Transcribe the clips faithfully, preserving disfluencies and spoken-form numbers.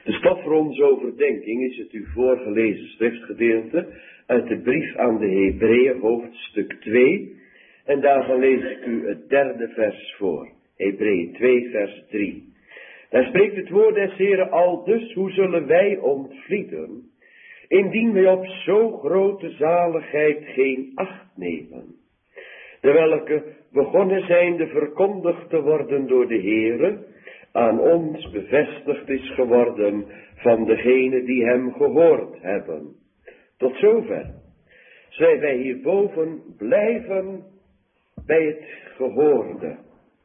De stof voor onze overdenking is het u voorgelezen schriftgedeelte uit de brief aan de Hebreeën, hoofdstuk twee. En daarvan lees ik u het derde vers voor. Hebreeën twee, vers drie. Daar spreekt het woord des Heren al dus, hoe zullen wij ontvlieden, indien wij op zo grote zaligheid geen acht nemen, de welke begonnen zijnde verkondigd te worden door de Heere, aan ons bevestigd is geworden van degene die hem gehoord hebben. Tot zover. Zij wij hierboven blijven bij het gehoorde.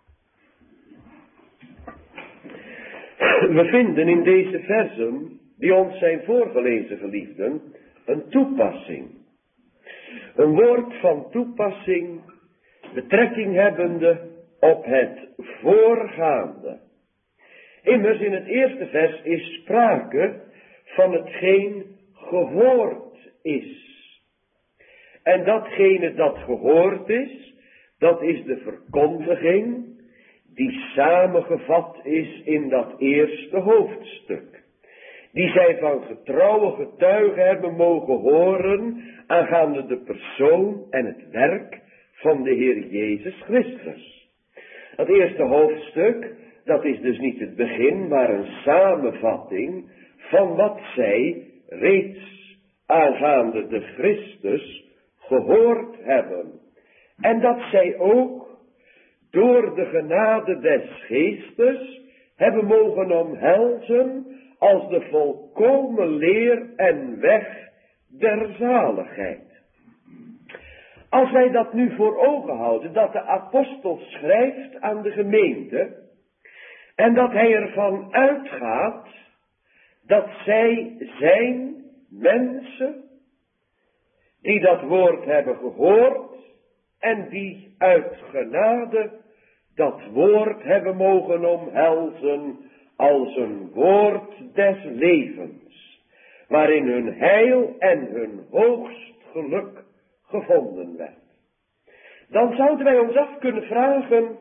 We vinden in deze versen, die ons zijn voorgelezen, geliefden, een toepassing. Een woord van toepassing, betrekking hebbende op het voorgaande. Immers in het eerste vers is sprake van hetgeen gehoord is. En datgene dat gehoord is, dat is de verkondiging die samengevat is in dat eerste hoofdstuk. Die zij van getrouwe getuigen hebben mogen horen aangaande de persoon en het werk van de Heer Jezus Christus. Dat eerste hoofdstuk, dat is dus niet het begin, maar een samenvatting van wat zij reeds aangaande de Christus gehoord hebben. En dat zij ook door de genade des Geestes hebben mogen omhelzen als de volkomen leer en weg der zaligheid. Als wij dat nu voor ogen houden, dat de apostel schrijft aan de gemeente, en dat hij ervan uitgaat dat zij zijn mensen die dat woord hebben gehoord en die uit genade dat woord hebben mogen omhelzen als een woord des levens, waarin hun heil en hun hoogst geluk gevonden werd. Dan zouden wij ons af kunnen vragen,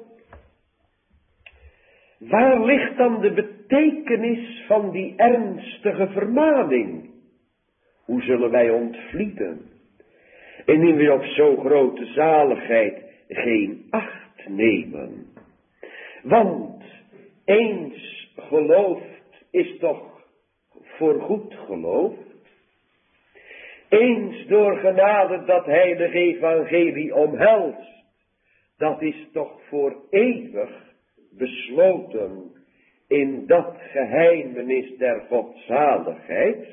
waar ligt dan de betekenis van die ernstige vermaning? Hoe zullen wij ontvlieden, indien we op zo grote zaligheid geen acht nemen? Want eens geloofd is toch voorgoed geloofd. Eens door genade dat heilige evangelie omhelst, dat is toch voor eeuwig besloten in dat geheimenis der godzaligheid.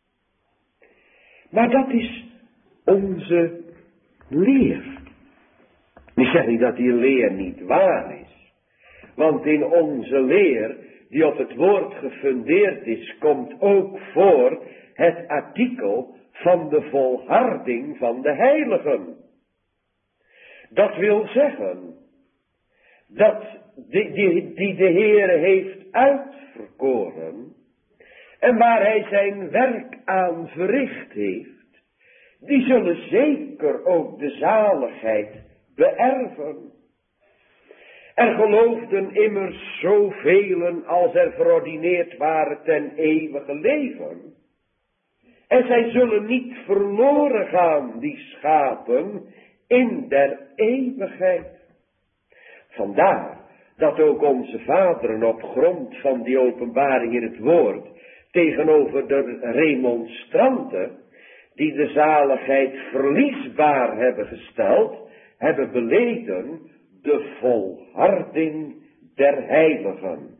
Maar dat is onze leer. Ik zeg niet dat die leer niet waar is. Want in onze leer, die op het woord gefundeerd is, komt ook voor het artikel van de volharding van de heiligen. Dat wil zeggen, dat die, die, die de Heere heeft uitverkoren, en waar hij zijn werk aan verricht heeft, die zullen zeker ook de zaligheid beërven. Er geloofden immers zoveel als er verordineerd waren ten eeuwige leven. En zij zullen niet verloren gaan, die schapen, in der eeuwigheid. Vandaar dat ook onze vaderen op grond van die openbaring in het woord tegenover de remonstranten, die de zaligheid verliesbaar hebben gesteld, hebben beleden de volharding der heiligen.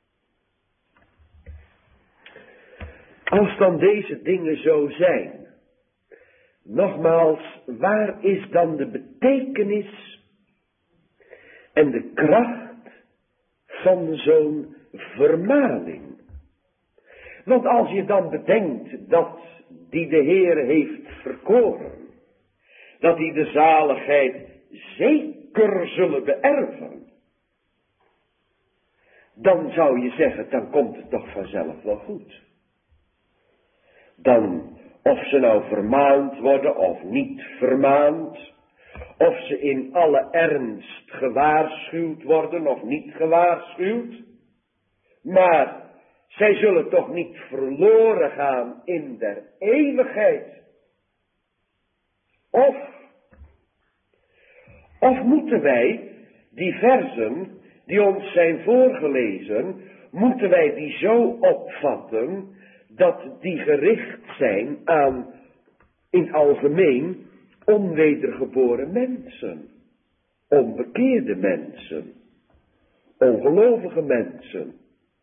Als dan deze dingen zo zijn, nogmaals, waar is dan de betekenis en de kracht van zo'n vermaning? Want als je dan bedenkt dat die de Heere heeft verkoren, dat die de zaligheid zeker zullen beërven, dan zou je zeggen, dan komt het toch vanzelf wel goed. Dan, of ze nou vermaand worden of niet vermaand, of ze in alle ernst gewaarschuwd worden of niet gewaarschuwd, maar Zij zullen toch niet verloren gaan in der eeuwigheid? Of, of moeten wij die versen die ons zijn voorgelezen, moeten wij die zo opvatten dat die gericht zijn aan in algemeen onwedergeboren mensen, onbekeerde mensen, ongelovige mensen.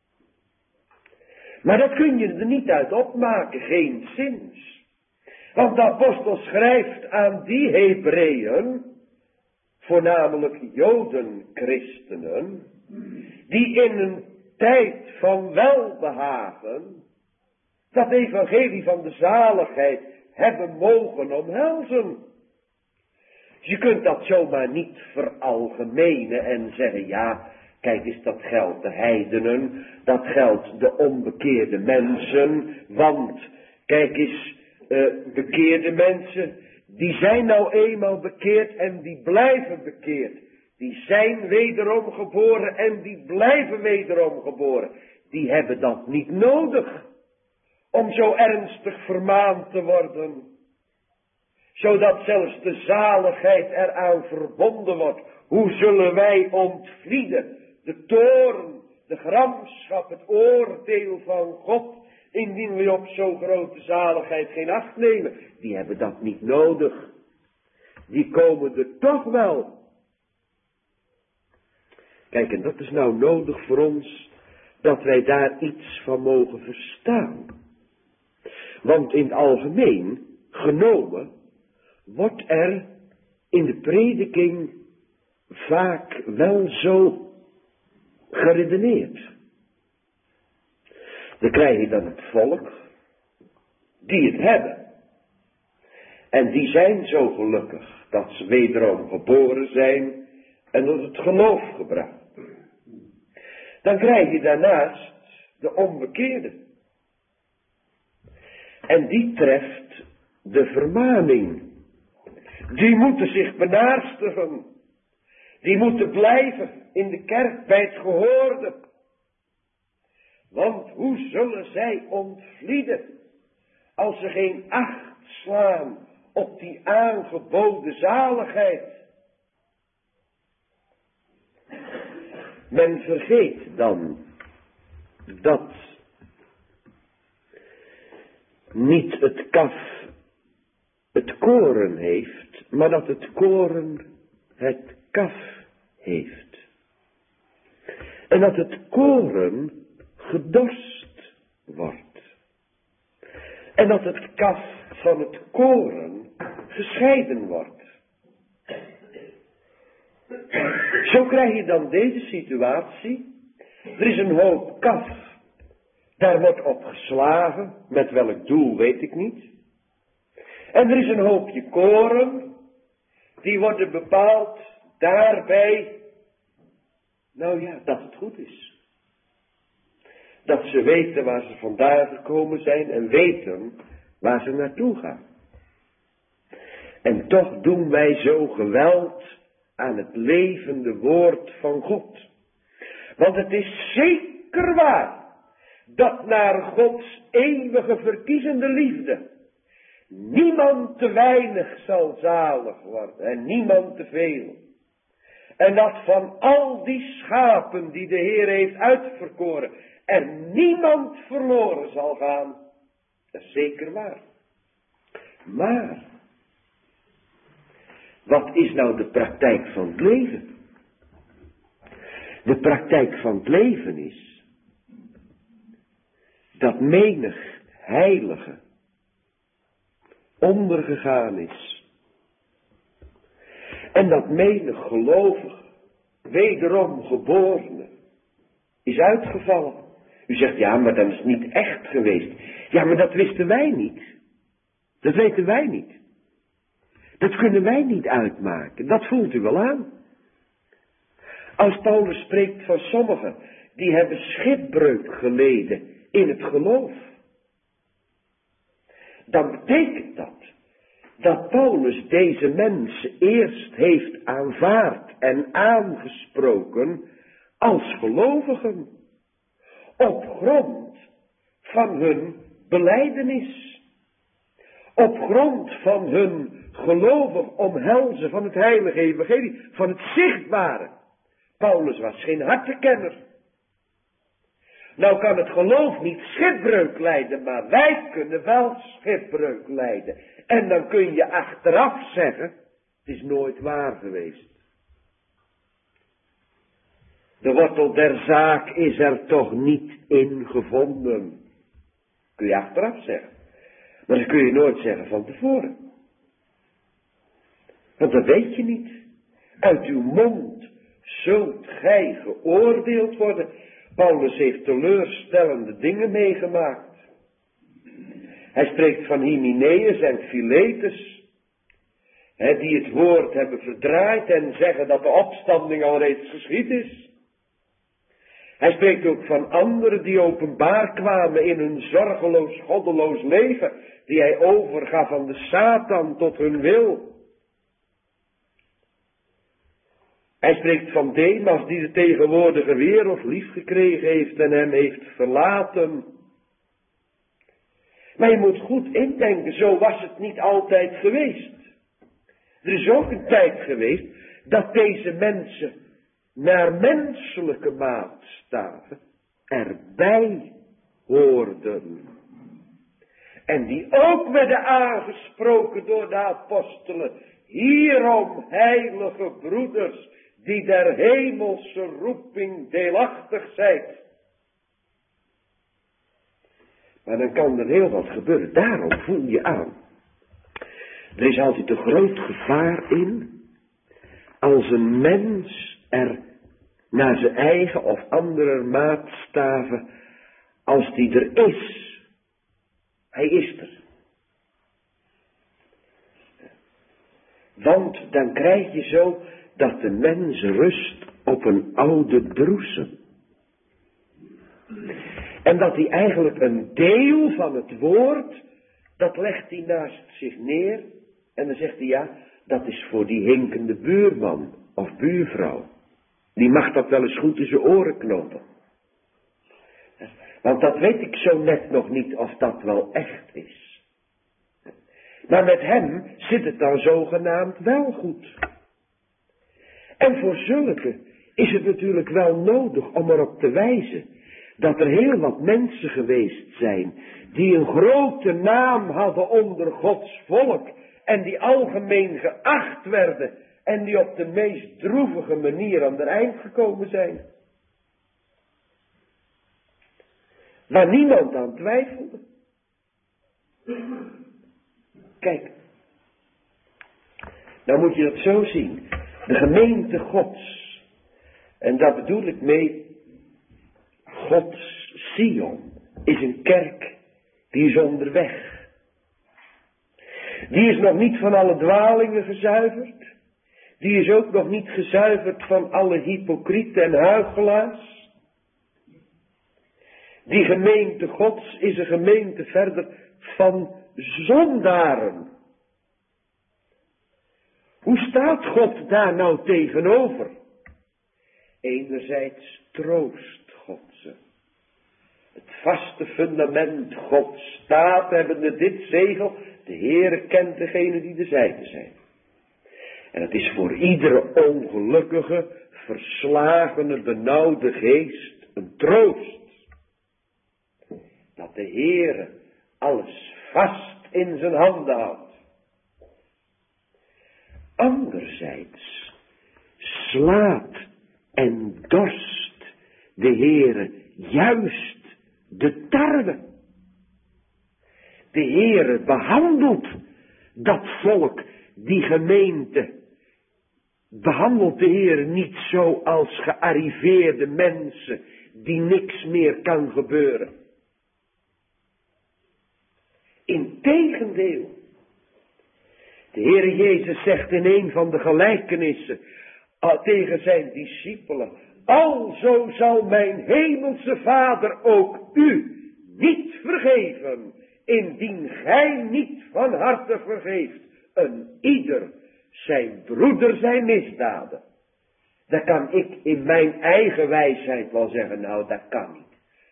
Maar dat kun je er niet uit opmaken, geenszins. Want de apostel schrijft aan die Hebreeën, voornamelijk Joden, christenen, die in een tijd van welbehagen dat evangelie van de zaligheid hebben mogen omhelzen. Je kunt dat zomaar niet veralgemenen en zeggen, ja, kijk eens, dat geldt de heidenen, dat geldt de onbekeerde mensen, want, kijk eens, uh, bekeerde mensen, die zijn nou eenmaal bekeerd en die blijven bekeerd. Die zijn wederom geboren en die blijven wederom geboren. Die hebben dat niet nodig om zo ernstig vermaand te worden, zodat zelfs de zaligheid eraan verbonden wordt. Hoe zullen wij ontvlieden de toorn, de gramschap, het oordeel van God, indien we op zo'n grote zaligheid geen acht nemen? Die hebben dat niet nodig. Die komen er toch wel. Kijk, en dat is nou nodig voor ons, dat wij daar iets van mogen verstaan. Want in het algemeen genomen wordt er in de prediking vaak wel zo geredeneerd. Dan krijg je dan het volk die het hebben. En die zijn zo gelukkig dat ze wederom geboren zijn en tot het geloof gebracht. Dan krijg je daarnaast de onbekeerde. En die treft de vermaning. Die moeten zich benaastigen. Die moeten blijven in de kerk bij het gehoorde. Want hoe zullen zij ontvlieden als ze geen acht slaan op die aangeboden zaligheid? Men vergeet dan dat niet het kaf het koren heeft, maar dat het koren het kaf heeft. En dat het koren gedorst wordt. En dat het kaf van het koren gescheiden wordt. Zo krijg je dan deze situatie. Er is een hoop kaf. Daar wordt op geslagen. Met welk doel weet ik niet. En er is een hoopje koren. Die worden bepaald daarbij. Nou ja, dat het goed is. Dat ze weten waar ze vandaan gekomen zijn. En weten waar ze naartoe gaan. En toch doen wij zo geweld aan het levende woord van God. Want het is zeker waar dat naar Gods eeuwige verkiezende liefde niemand te weinig zal zalig worden en niemand te veel. En dat van al die schapen die de Heer heeft uitverkoren er niemand verloren zal gaan. Dat is zeker waar. Maar wat is nou de praktijk van het leven? De praktijk van het leven is dat menig heilige ondergegaan is. En dat menig gelovige, wederom geborene, is uitgevallen. U zegt, ja, maar dat is niet echt geweest. Ja, maar dat wisten wij niet. Dat weten wij niet. Dat kunnen wij niet uitmaken. Dat voelt u wel aan. Als Paulus spreekt van sommigen, die hebben schipbreuk geleden in het geloof. Dan betekent dat, dat Paulus deze mensen eerst heeft aanvaard en aangesproken als gelovigen. Op grond van hun belijdenis. Op grond van hun gelovig omhelzen van het heilige evangelie, van het zichtbare. Paulus was geen hartekenner. Nou kan het geloof niet schipbreuk lijden, maar wij kunnen wel schipbreuk lijden. En dan kun je achteraf zeggen, het is nooit waar geweest. De wortel der zaak is er toch niet in gevonden. Kun je achteraf zeggen. Maar dat kun je nooit zeggen van tevoren. Want dat weet je niet. Uit uw mond zult gij geoordeeld worden. Paulus heeft teleurstellende dingen meegemaakt. Hij spreekt van Hymenaeus en Philetus, hè, die het woord hebben verdraaid en zeggen dat de opstanding al reeds geschied is. Hij spreekt ook van anderen die openbaar kwamen in hun zorgeloos, goddeloos leven, die hij overgaf aan de Satan tot hun wil. Hij spreekt van Demas die de tegenwoordige wereld lief gekregen heeft en hem heeft verlaten. Maar je moet goed indenken, zo was het niet altijd geweest. Er is ook een tijd geweest dat deze mensen naar menselijke maatstaven erbij hoorden. En die ook werden aangesproken door de apostelen. Hierom, heilige broeders, die der hemelse roeping deelachtig zijt. Maar dan kan er heel wat gebeuren. Daarom voel je aan. Er is altijd een groot gevaar in, als een mens er naar zijn eigen of andere maatstaven, als die er is. Hij is er. Want dan krijg je zo dat de mens rust op een oude droesem. En dat hij eigenlijk een deel van het woord, dat legt hij naast zich neer. En dan zegt hij, ja, dat is voor die hinkende buurman of buurvrouw. Die mag dat wel eens goed in zijn oren knopen. Want dat weet ik zo net nog niet of dat wel echt is. Maar met hem zit het dan zogenaamd wel goed. En voor zulke is het natuurlijk wel nodig om erop te wijzen dat er heel wat mensen geweest zijn die een grote naam hadden onder Gods volk en die algemeen geacht werden en die op de meest droevige manier aan de eind gekomen zijn. Waar niemand aan twijfelde. Kijk, nou moet je dat zo zien. De gemeente Gods, en daar bedoel ik mee, Gods Sion is een kerk die is onderweg. Die is nog niet van alle dwalingen gezuiverd. Die is ook nog niet gezuiverd van alle hypocrieten en huichelaars. Die gemeente Gods is een gemeente verder van zondaren. Hoe staat God daar nou tegenover? Enerzijds troost God ze. Het vaste fundament God staat, hebbende dit zegel, de Heere kent degene die de zijde zijn. En het is voor iedere ongelukkige, verslagene, benauwde geest een troost. Dat de Heere alles vast in zijn handen houdt. Anderzijds slaat en dorst de Heere juist de tarwe. De Heere behandelt dat volk, die gemeente, behandelt de Heere niet zo als gearriveerde mensen die niks meer kan gebeuren. Integendeel. De Heere Jezus zegt in een van de gelijkenissen tegen zijn discipelen: alzo zal mijn hemelse Vader ook u niet vergeven, indien gij niet van harte vergeeft een ieder zijn broeder zijn misdaden. Dan kan ik in mijn eigen wijsheid wel zeggen, nou dat kan niet.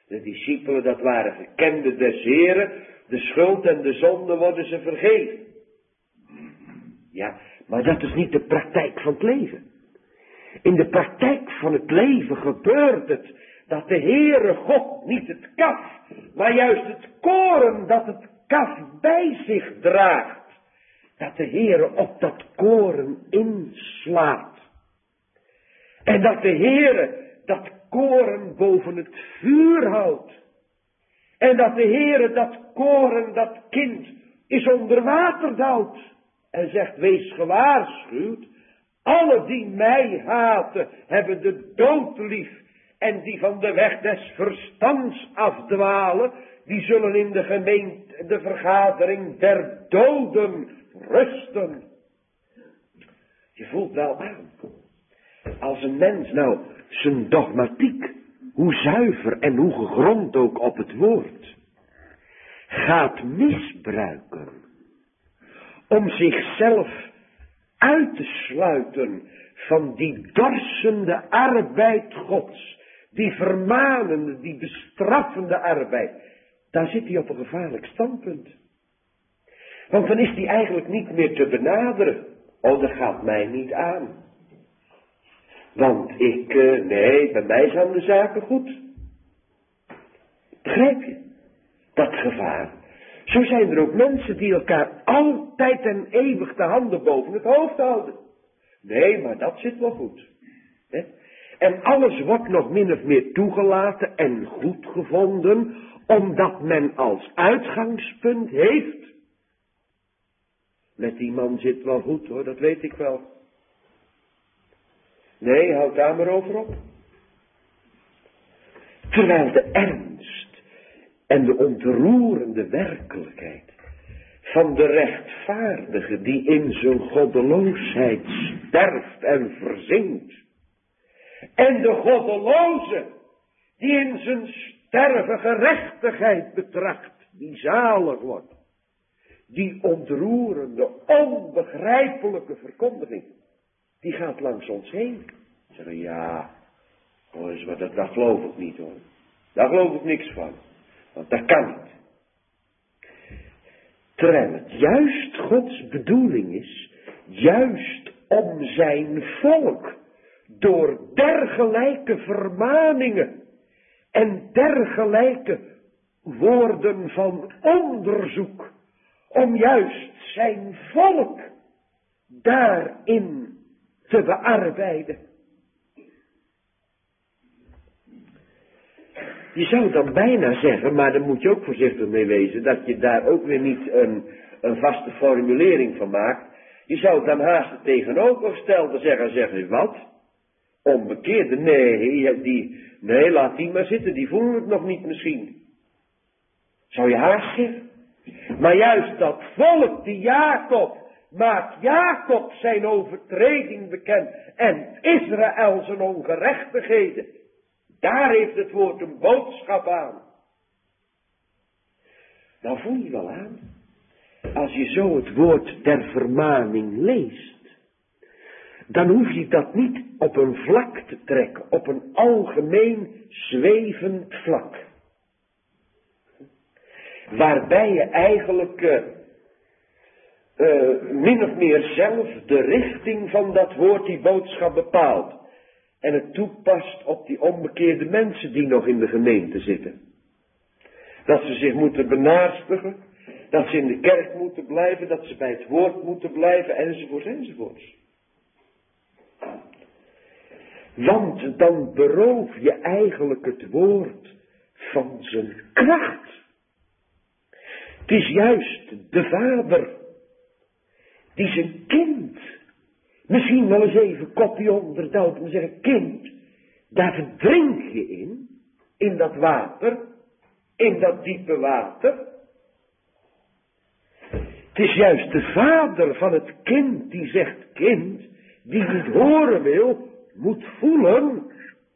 De discipelen, dat waren gekenden des Heren. De schuld en de zonde worden ze vergeven. Ja, maar dat is niet de praktijk van het leven. In de praktijk van het leven gebeurt het dat de Heere God niet het kaf, maar juist het koren dat het kaf bij zich draagt. Dat de Heere op dat koren inslaat. En dat de Heere dat koren boven het vuur houdt. En dat de Heere dat koren, dat kind, is onder water duwt. En zegt, wees gewaarschuwd. Alle die mij haten, hebben de dood lief. En die van de weg des verstands afdwalen, die zullen in de gemeente, de vergadering der doden rusten. Je voelt wel aan. Als een mens nou zijn dogmatiek, hoe zuiver en hoe gegrond ook op het woord, gaat misbruiken om zichzelf uit te sluiten van die dorsende arbeid Gods, die vermanende, die bestraffende arbeid, daar zit hij op een gevaarlijk standpunt. Want dan is hij eigenlijk niet meer te benaderen. Oh, dat gaat mij niet aan. Want ik, uh, nee, bij mij zijn de zaken goed. Begrijp je? Dat gevaar. Zo zijn er ook mensen die elkaar altijd en eeuwig de handen boven het hoofd houden. Nee, maar dat zit wel goed. Hè? En alles wordt nog min of meer toegelaten en goed gevonden, omdat men als uitgangspunt heeft. Met die man zit wel goed hoor, dat weet ik wel. Nee, houd daar maar over op. Terwijl de ernst en de ontroerende werkelijkheid van de rechtvaardige die in zijn goddeloosheid sterft en verzinkt, en de goddeloze die in zijn sterven gerechtigheid betracht, die zalig wordt, die ontroerende, onbegrijpelijke verkondiging, die gaat langs ons heen. Zeggen, ja, hoor eens, maar dat, dat geloof ik niet hoor. Daar geloof ik niks van. Want dat kan niet. Terwijl het juist Gods bedoeling is, juist om zijn volk, door dergelijke vermaningen en dergelijke woorden van onderzoek, om juist zijn volk daarin te bearbeiden. Je zou dan bijna zeggen, maar daar moet je ook voorzichtig mee wezen, dat je daar ook weer niet een, een vaste formulering van maakt. Je zou dan haast het tegenovergestelde zeggen, zeggen wat? Onbekeerde, nee, die, nee, laat die maar zitten, die voelen het nog niet misschien. Zou je haast zeggen? Maar juist dat volk, die Jacob, maakt Jacob zijn overtreding bekend en Israël zijn ongerechtigheden. Daar heeft het woord een boodschap aan. Nou voel je wel aan, als je zo het woord der vermaning leest, dan hoef je dat niet op een vlak te trekken, op een algemeen zwevend vlak. Waarbij je eigenlijk uh, uh, min of meer zelf de richting van dat woord, die boodschap bepaalt. En het toepast op die onbekeerde mensen die nog in de gemeente zitten. Dat ze zich moeten benaastigen, dat ze in de kerk moeten blijven, dat ze bij het woord moeten blijven, enzovoorts, enzovoorts. Want dan beroof je eigenlijk het woord van zijn kracht. Het is juist de vader die zijn kind misschien wel eens even kopje onderduwt en zeggen, kind, daar verdrink je in, in dat water, in dat diepe water. Het is juist de vader van het kind die zegt, kind, die niet horen wil, moet voelen.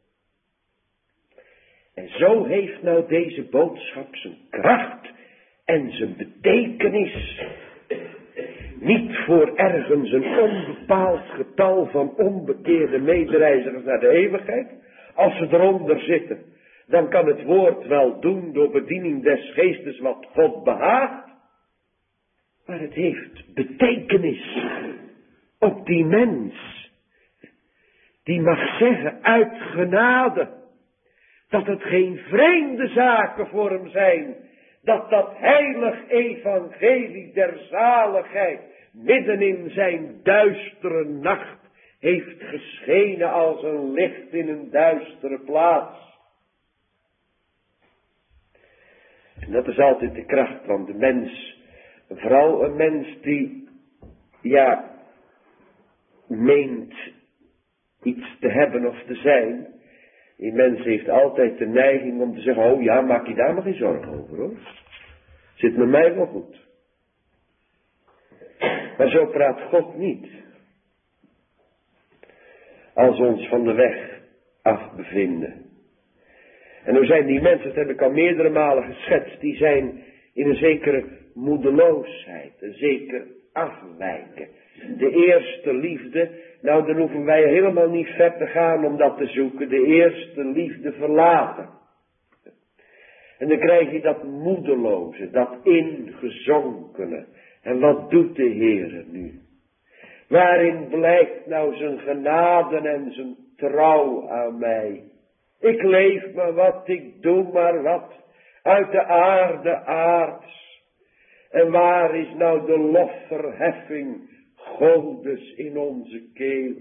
En zo heeft nou deze boodschap zijn kracht en zijn betekenis. Niet voor ergens een onbepaald getal van onbekeerde medereizigers naar de eeuwigheid, als ze eronder zitten. dan kan het woord wel doen door bediening des geestes wat God behaagt. Maar het heeft betekenis op die mens. Die mag zeggen uit genade dat het geen vreemde zaken voor hem zijn. Dat dat heilig evangelie der zaligheid midden in zijn duistere nacht heeft geschenen als een licht in een duistere plaats. En dat is altijd de kracht van de mens. Vooral een mens die, ja, meent iets te hebben of te zijn. Die mens heeft altijd de neiging om te zeggen, oh ja, maak je daar maar geen zorgen over hoor. Zit met mij wel goed. Maar zo praat God niet. Als we ons van de weg af bevinden. En nu zijn die mensen, dat heb ik al meerdere malen geschetst, die zijn in een zekere moedeloosheid, een zeker afwijken. De eerste liefde, nou dan hoeven wij helemaal niet ver te gaan om dat te zoeken, de eerste liefde verlaten. En dan krijg je dat moedeloze, dat ingezonkene. En wat doet de Heere nu? Waarin blijkt nou zijn genade en zijn trouw aan mij? Ik leef maar wat, ik doe maar wat, uit de aarde aards. En waar is nou de lofverheffing Godes in onze keel?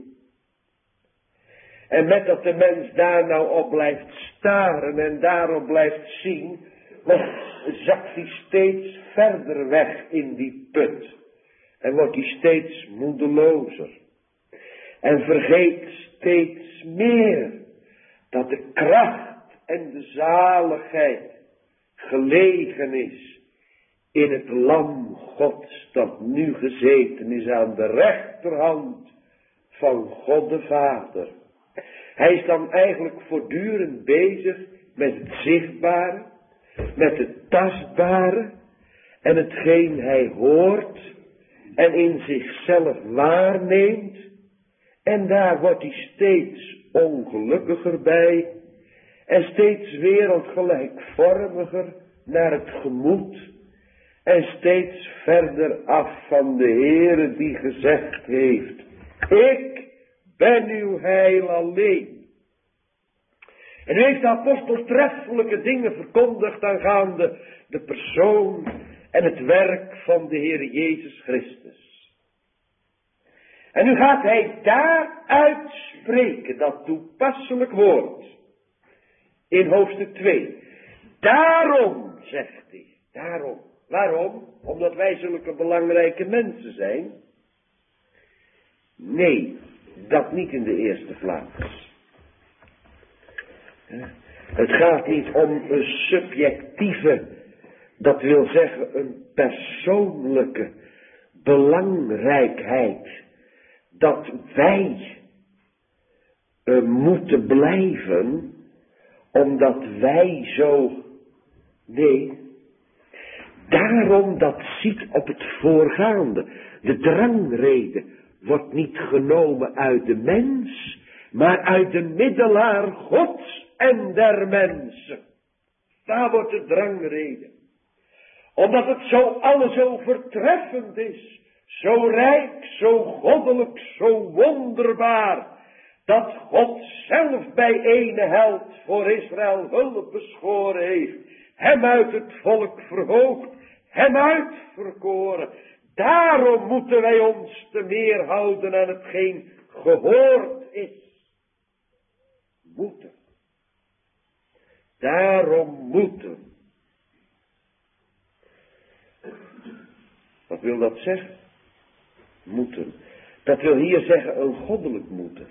En met dat de mens daar nou op blijft staren en daarop blijft zien, wordt, zakt hij steeds verder weg in die put. En wordt hij steeds moedelozer. En vergeet steeds meer dat de kracht en de zaligheid gelegen is in het lam Gods dat nu gezeten is aan de rechterhand van God de Vader. Hij is dan eigenlijk voortdurend bezig met het zichtbare, met het tastbare en hetgeen hij hoort en in zichzelf waarneemt. En daar wordt hij steeds ongelukkiger bij en steeds wereldgelijkvormiger naar het gemoed en steeds verder af van de Heere die gezegd heeft, ik ben uw heil alleen. En u heeft de apostel treffelijke dingen verkondigd aangaande de persoon en het werk van de Heer Jezus Christus. En nu gaat hij daar uitspreken, dat toepasselijk woord, in hoofdstuk twee. Daarom, zegt hij, daarom. Waarom? Omdat wij zulke belangrijke mensen zijn? Nee, dat niet in de eerste plaats. Het gaat niet om een subjectieve, dat wil zeggen een persoonlijke belangrijkheid, dat wij uh, moeten blijven, omdat wij zo, nee, daarom dat ziet op het voorgaande. De drangrede wordt niet genomen uit de mens, maar uit de middelaar Gods en der mensen. Daar wordt de drangrede. Omdat het zo alles zo overtreffend is, zo rijk, zo goddelijk, zo wonderbaar, dat God zelf bij ene held voor Israël hulp beschoren heeft, hem uit het volk verhoogd, hem uitverkoren. Daarom moeten wij ons te meer houden aan hetgeen gehoord is. Moeten. Daarom moeten. Wat wil dat zeggen? Moeten. Dat wil hier zeggen een goddelijk moeten.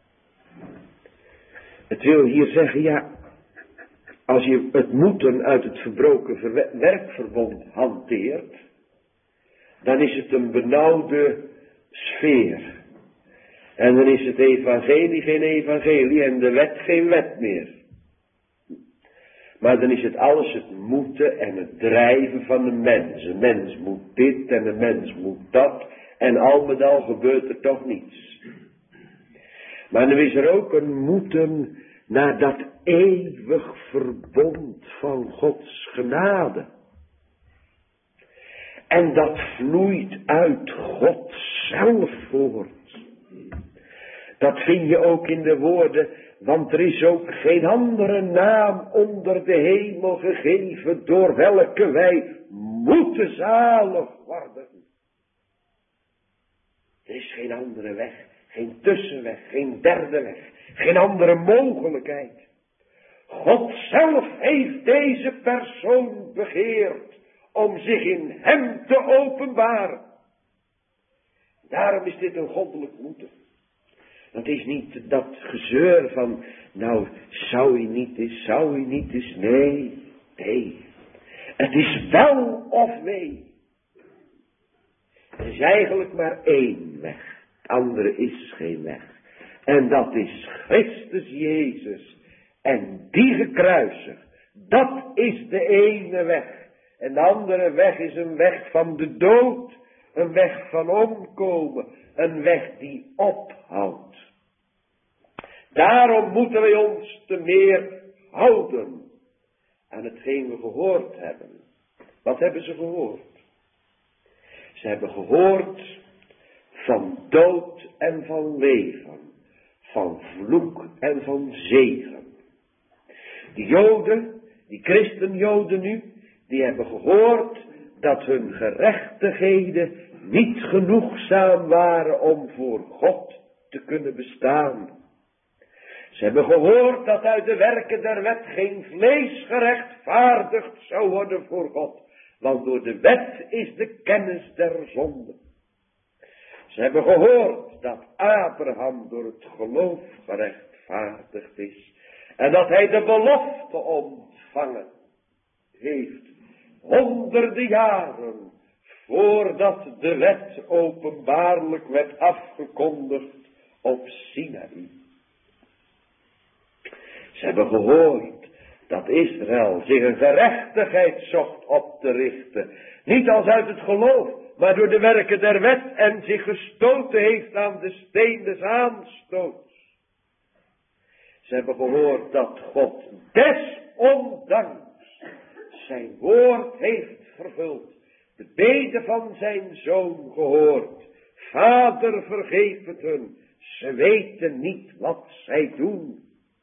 Het wil hier zeggen, ja, als je het moeten uit het verbroken werkverbond hanteert, dan is het een benauwde sfeer. En dan is het evangelie geen evangelie en de wet geen wet meer. Maar dan is het alles het moeten en het drijven van de mens. Een mens moet dit en een mens moet dat. En al met al gebeurt er toch niets. Maar dan is er ook een moeten naar dat eeuwig verbond van Gods genade. En dat vloeit uit God zelf voort. Dat vind je ook in de woorden, want er is ook geen andere naam onder de hemel gegeven door welke wij moeten zalig worden. Er is geen andere weg, geen tussenweg, geen derde weg, geen andere mogelijkheid. God zelf heeft deze persoon begeerd om zich in hem te openbaren. Daarom is dit een goddelijk moeten. Dat is niet dat gezeur van, nou, zou hij niet eens, zou hij niet eens, nee, nee. Het is wel of nee. Er is eigenlijk maar één weg. Het andere is geen weg. En dat is Christus Jezus. En die gekruisigd. Dat is de ene weg. En de andere weg is een weg van de dood. Een weg van omkomen. Een weg die ophoudt. Daarom moeten wij ons te meer houden aan hetgeen we gehoord hebben. Wat hebben ze gehoord? Ze hebben gehoord van dood en van leven, van vloek en van zegen. Die Joden, die christenjoden nu, die hebben gehoord dat hun gerechtigheden niet genoegzaam waren om voor God te kunnen bestaan. Ze hebben gehoord dat uit de werken der wet geen vlees gerechtvaardigd zou worden voor God. Want door de wet is de kennis der zonde. Ze hebben gehoord dat Abraham door het geloof gerechtvaardigd is. En dat hij de belofte ontvangen heeft. Honderden jaren voordat de wet openbaarlijk werd afgekondigd op Sinaï. Ze hebben gehoord dat Israël zich een gerechtigheid zocht op te richten. Niet als uit het geloof, maar door de werken der wet en zich gestoten heeft aan de steen des aanstoots. Ze hebben gehoord dat God desondanks zijn woord heeft vervuld. De bede van zijn zoon gehoord. Vader, vergeef het hun. Ze weten niet wat zij doen.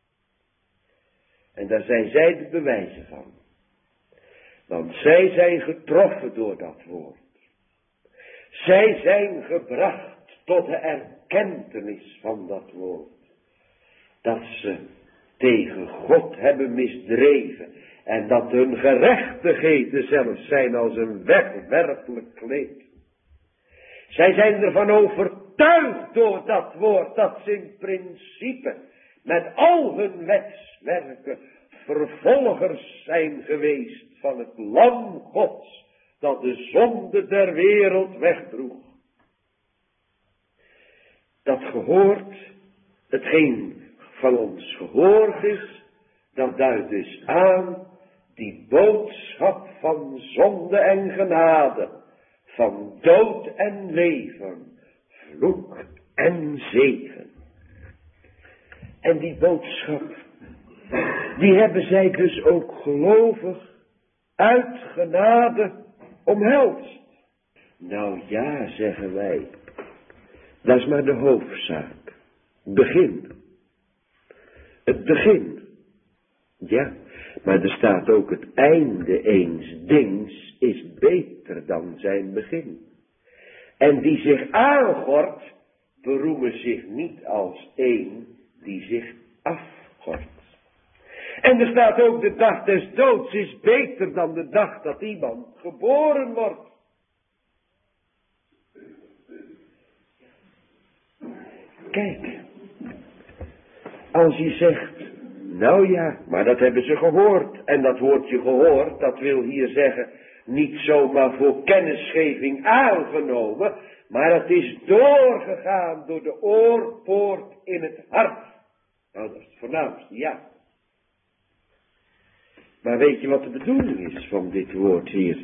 En daar zijn zij de bewijzen van. Want zij zijn getroffen door dat woord. Zij zijn gebracht tot de erkentenis van dat woord. Dat ze tegen God hebben misdreven. En dat hun gerechtigheden zelfs zijn als een wegwerpelijk kleed. Zij zijn ervan overtuigd door dat woord dat ze in principe met al hun wetswerken vervolgers zijn geweest van het lam Gods dat de zonde der wereld wegdroeg. Dat gehoord, hetgeen van ons gehoord is, dat duidt dus aan die boodschap van zonde en genade, van dood en leven, vloek en zegen. En die boodschap, die hebben zij dus ook gelovig uit genade omhelst. Nou ja, zeggen wij, dat is maar de hoofdzaak. Begin. Het begin. Ja, maar er staat ook het einde eens dings is beter dan zijn begin. En die zich aangort, beroemen zich niet als één die zich afgort. En er staat ook de dag des doods is beter dan de dag dat iemand geboren wordt. Kijk, als je zegt, nou ja, maar dat hebben ze gehoord. En dat woordje gehoord, dat wil hier zeggen, niet zomaar voor kennisgeving aangenomen, maar het is doorgegaan door de oorpoort in het hart. Nou, dat is het voornaamste, ja. Maar weet je wat de bedoeling is van dit woord hier?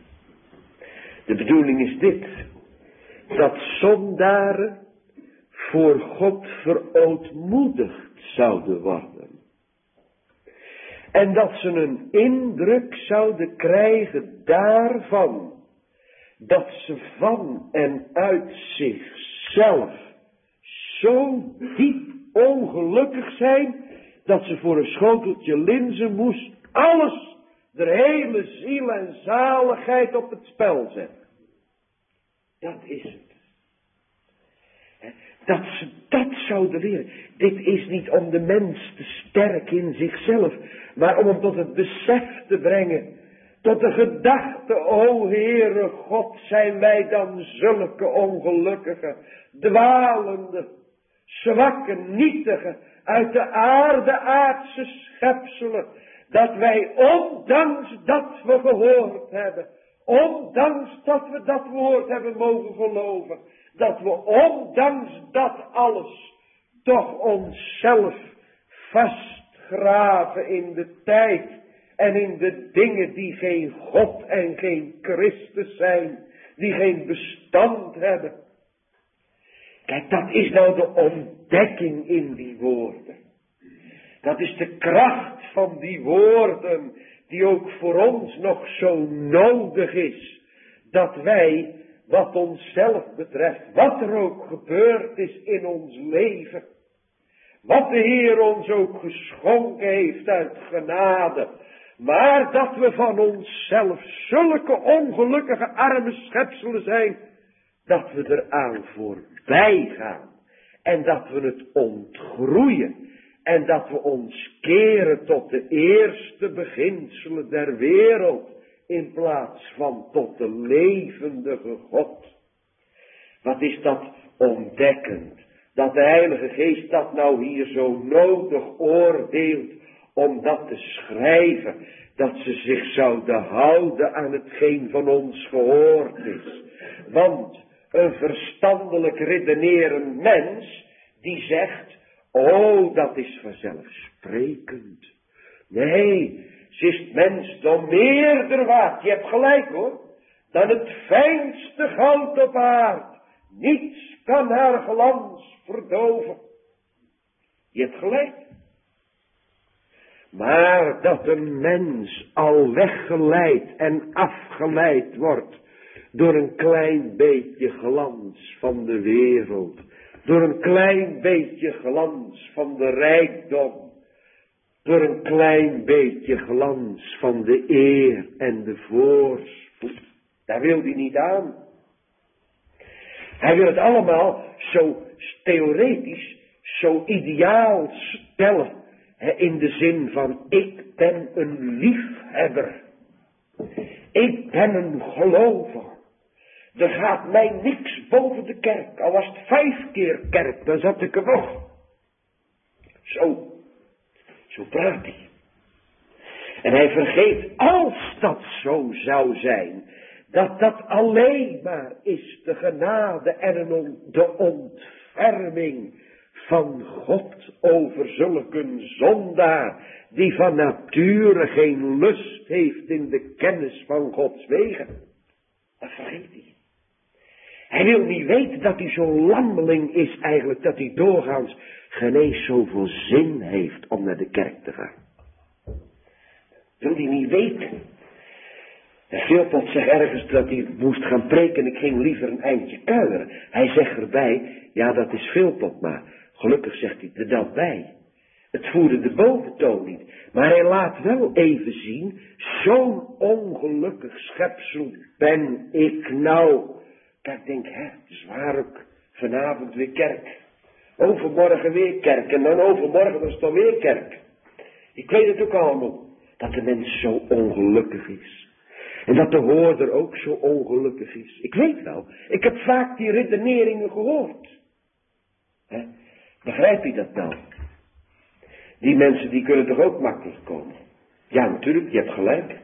De bedoeling is dit. Dat zondaren voor God verootmoedigd zouden worden. En dat ze een indruk zouden krijgen daarvan, dat ze van en uit zichzelf zo diep ongelukkig zijn, dat ze voor een schoteltje linzen moest alles, de hele ziel en zaligheid op het spel zetten. Dat is het. Dat ze dat zouden leren. Dit is niet om de mens te sterken in zichzelf, maar om hem tot het besef te brengen, tot de gedachte, o Heere God, zijn wij dan zulke ongelukkige, dwalende, zwakke, nietige, uit de aarde aardse schepselen, dat wij, ondanks dat we gehoord hebben, ondanks dat we dat woord hebben mogen geloven, dat we ondanks dat alles toch onszelf vastgraven in de tijd en in de dingen die geen God en geen Christus zijn, die geen bestand hebben. Kijk, dat is nou de ontdekking in die woorden. Dat is de kracht van die woorden, die ook voor ons nog zo nodig is, dat wij, wat onszelf betreft, wat er ook gebeurd is in ons leven, wat de Heer ons ook geschonken heeft uit genade, maar dat we van onszelf zulke ongelukkige arme schepselen zijn, dat we eraan voorbij gaan en dat we het ontgroeien en dat we ons keren tot de eerste beginselen der wereld in plaats van tot de levendige God. Wat is dat ontdekkend, dat de Heilige Geest dat nou hier zo nodig oordeelt om dat te schrijven, dat ze zich zouden houden aan hetgeen van ons gehoord is. Want een verstandelijk redenerend mens, die zegt, oh, dat is vanzelfsprekend. Nee, ze is het mensdom meerder waard, je hebt gelijk hoor, dan het fijnste goud op aard. Niets kan haar glans verdoven. Je hebt gelijk. Maar dat een mens al weggeleid en afgeleid wordt door een klein beetje glans van de wereld, door een klein beetje glans van de rijkdom, door een klein beetje glans van de eer en de voorspoed, daar wil hij niet aan. Hij wil het allemaal zo theoretisch, zo ideaal stellen, he, in de zin van ik ben een liefhebber, ik ben een gelover. Er gaat mij niks boven de kerk, al was het vijf keer kerk, dan zat ik er nog. Zo, zo praat hij. En hij vergeet, als dat zo zou zijn, dat dat alleen maar is de genade en een, de ontferming van God over zulke zondaar, die van nature geen lust heeft in de kennis van Gods wegen. Dat vergeet hij. Hij wil niet weten dat hij zo'n lammeling is eigenlijk, dat hij doorgaans geen eens zoveel zin heeft om naar de kerk te gaan. Wil hij niet weten. En Veelpot zegt ergens dat hij moest gaan preken, ik ging liever een eindje kuieren. Hij zegt erbij, ja dat is Veelpot maar. Gelukkig zegt hij er dat bij. Het voerde de boventoon niet. Maar hij laat wel even zien, zo'n ongelukkig schepsel ben ik nou. Kijk, ik denk, hè, zwaar ook vanavond weer kerk. Overmorgen weer kerk en dan overmorgen is het dan weer kerk. Ik weet het ook allemaal, dat de mens zo ongelukkig is. En dat de hoorder ook zo ongelukkig is. Ik weet wel, ik heb vaak die redeneringen gehoord. Hè? Begrijp je dat nou? Die mensen die kunnen toch ook makkelijk komen? Ja, natuurlijk, je hebt gelijk.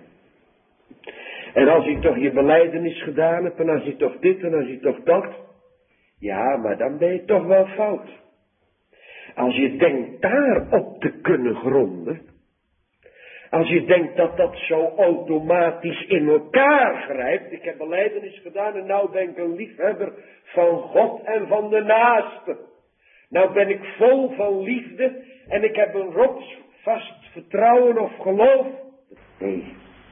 En als je toch je belijdenis gedaan hebt, en als je toch dit, en als je toch dat. Ja, maar dan ben je toch wel fout. Als je denkt daarop te kunnen gronden. Als je denkt dat dat zo automatisch in elkaar grijpt. Ik heb belijdenis gedaan en nou ben ik een liefhebber van God en van de naaste. Nou ben ik vol van liefde en ik heb een rotsvast vertrouwen of geloof. Nee.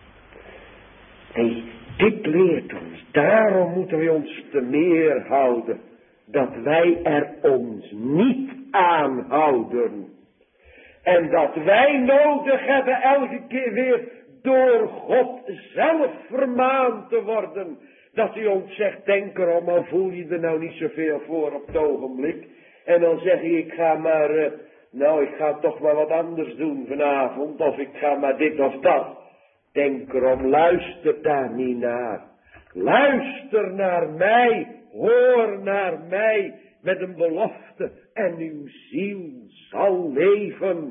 Nee, dit leert ons. Daarom moeten we ons te meer houden. Dat wij er ons niet aan houden. En dat wij nodig hebben elke keer weer door God zelf vermaand te worden. Dat hij ons zegt, denk erom, al voel je er nou niet zoveel voor op het ogenblik. En dan zeg je, ik ga maar, uh, nou ik ga toch maar wat anders doen vanavond. Of ik ga maar dit of dat. Denk erom, luister daar niet naar. Luister naar mij, hoor naar mij met een belofte en uw ziel zal leven.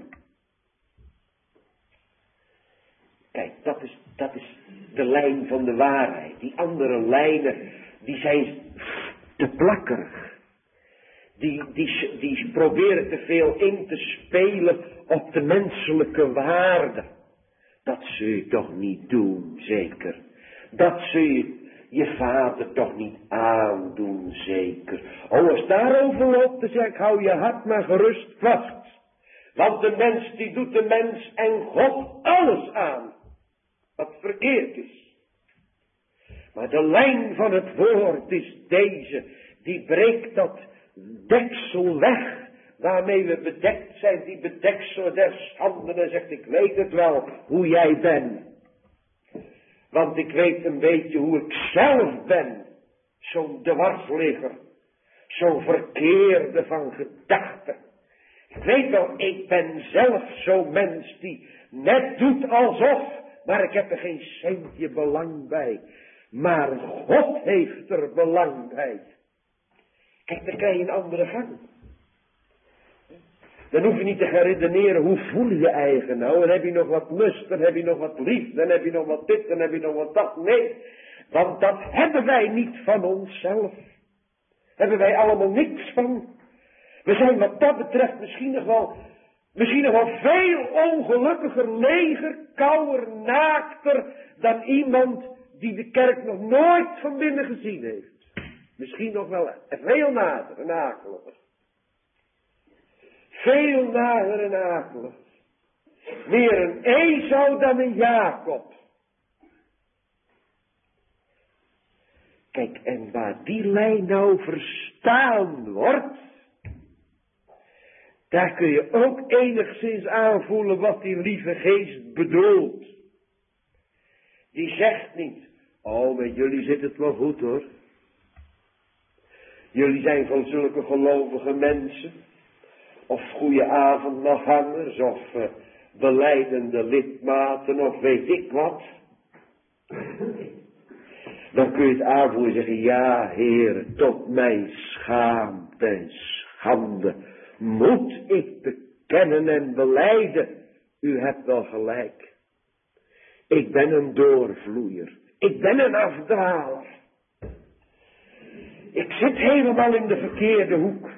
Kijk, dat is, dat is de lijn van de waarheid. Die andere lijnen, die zijn te plakkerig. Die, die, die proberen te veel in te spelen op de menselijke waarde. Dat zul je toch niet doen, zeker. Dat zul je je vader toch niet aandoen, zeker. Oh, als daarover loopt, dan zeg ik, hou je hart maar gerust vast. Want de mens, die doet de mens en God alles aan. Wat verkeerd is. Maar de lijn van het woord is deze. Die breekt dat deksel weg. Waarmee we bedekt zijn, die bedeksel der schande. En zegt, ik weet het wel, hoe jij bent. Want ik weet een beetje hoe ik zelf ben. Zo'n dwarsligger. Zo'n verkeerde van gedachten. Ik weet wel, ik ben zelf zo'n mens die net doet alsof. Maar ik heb er geen centje belang bij. Maar God heeft er belang bij. Kijk, dan krijg je een andere gang. Dan hoef je niet te gaan redeneren, hoe voel je je eigen nou? En heb je nog wat lust, dan heb je nog wat lief, dan heb je nog wat dit, dan heb je nog wat dat. Nee, want dat hebben wij niet van onszelf. Hebben wij allemaal niks van. We zijn wat dat betreft misschien nog wel, misschien nog wel veel ongelukkiger, leger, kouder, naakter dan iemand die de kerk nog nooit van binnen gezien heeft. Misschien nog wel veel nader en akeliger. Veel nader en akelig. Meer een Esau dan een Jacob. Kijk, en waar die lijn nou verstaan wordt, daar kun je ook enigszins aanvoelen wat die lieve geest bedoelt. Die zegt niet, oh, met jullie zit het wel goed hoor. Jullie zijn van zulke gelovige mensen. Of goede avondnachtgangers, of uh, belijdende lidmaten, of weet ik wat. Dan kun je het aanvoeren en zeggen, ja, Heer, tot mijn schaamte en schande moet ik bekennen en belijden. U hebt wel gelijk. Ik ben een doorvloeier. Ik ben een afdwaler. Ik zit helemaal in de verkeerde hoek.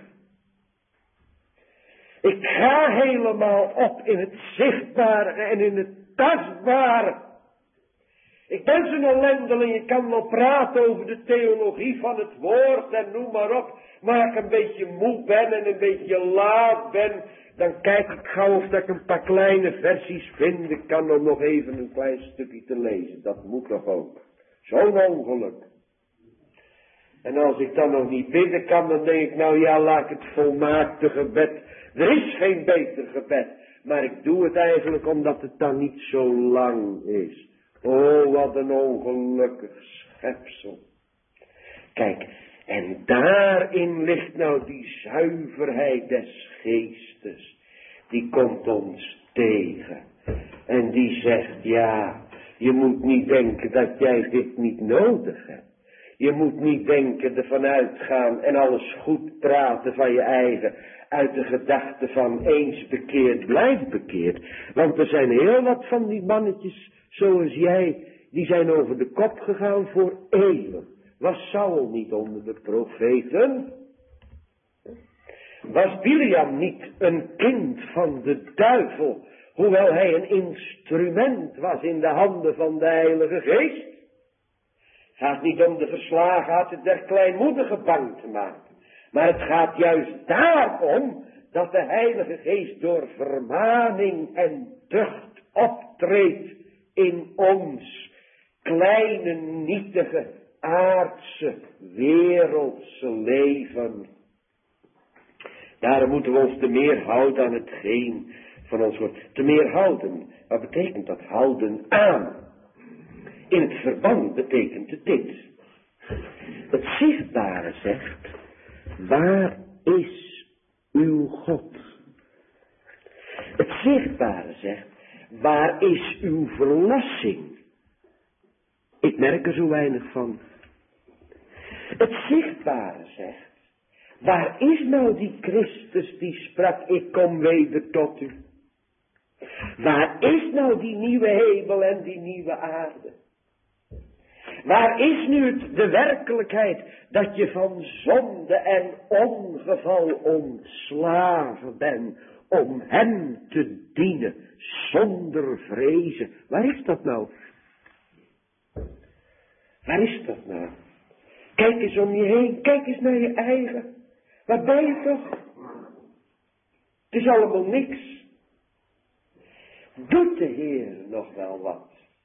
Ik ga helemaal op in het zichtbare en in het tastbare. Ik ben zo'n ellendeling, je kan wel praten over de theologie van het woord en noem maar op. Maar als ik een beetje moe ben en een beetje laat ben, dan kijk ik gauw of dat ik een paar kleine versies vind. Ik kan dan nog even een klein stukje te lezen, dat moet toch ook. Zo'n ongeluk. En als ik dan nog niet bidden kan, dan denk ik, nou ja, laat ik het volmaakte gebed. Er is geen beter gebed. Maar ik doe het eigenlijk omdat het dan niet zo lang is. Oh, wat een ongelukkig schepsel. Kijk, en daarin ligt nou die zuiverheid des geestes. Die komt ons tegen. En die zegt, ja, je moet niet denken dat jij dit niet nodig hebt. Je moet niet denken, ervan uitgaan en alles goed praten van je eigen. Uit de gedachte van eens bekeerd, blijft bekeerd. Want er zijn heel wat van die mannetjes, zoals jij, die zijn over de kop gegaan voor eeuwen. Was Saul niet onder de profeten? Was Biliam niet een kind van de duivel, hoewel hij een instrument was in de handen van de Heilige Geest? Het gaat niet om de verslagenheid der kleinmoedige bang te maken. Maar het gaat juist daarom dat de Heilige Geest door vermaning en tucht optreedt in ons kleine, nietige, aardse, wereldse leven. Daarom moeten we ons te meer houden aan hetgeen van ons wordt. Te meer houden, wat betekent dat? Houden aan. In het verband betekent het dit. Het zichtbare zegt, waar is uw God? Het zichtbare zegt, waar is uw verlossing? Ik merk er zo weinig van. Het zichtbare zegt, waar is nou die Christus die sprak, ik kom weder tot u? Waar is nou die nieuwe hemel en die nieuwe aarde? Waar is nu het, de werkelijkheid dat je van zonde en ongeval ontslagen bent om hem te dienen zonder vrezen? Waar is dat nou? Waar is dat nou? Kijk eens om je heen, kijk eens naar je eigen. Waar ben je toch? Het is allemaal niks. Doet de Heer nog wel wat?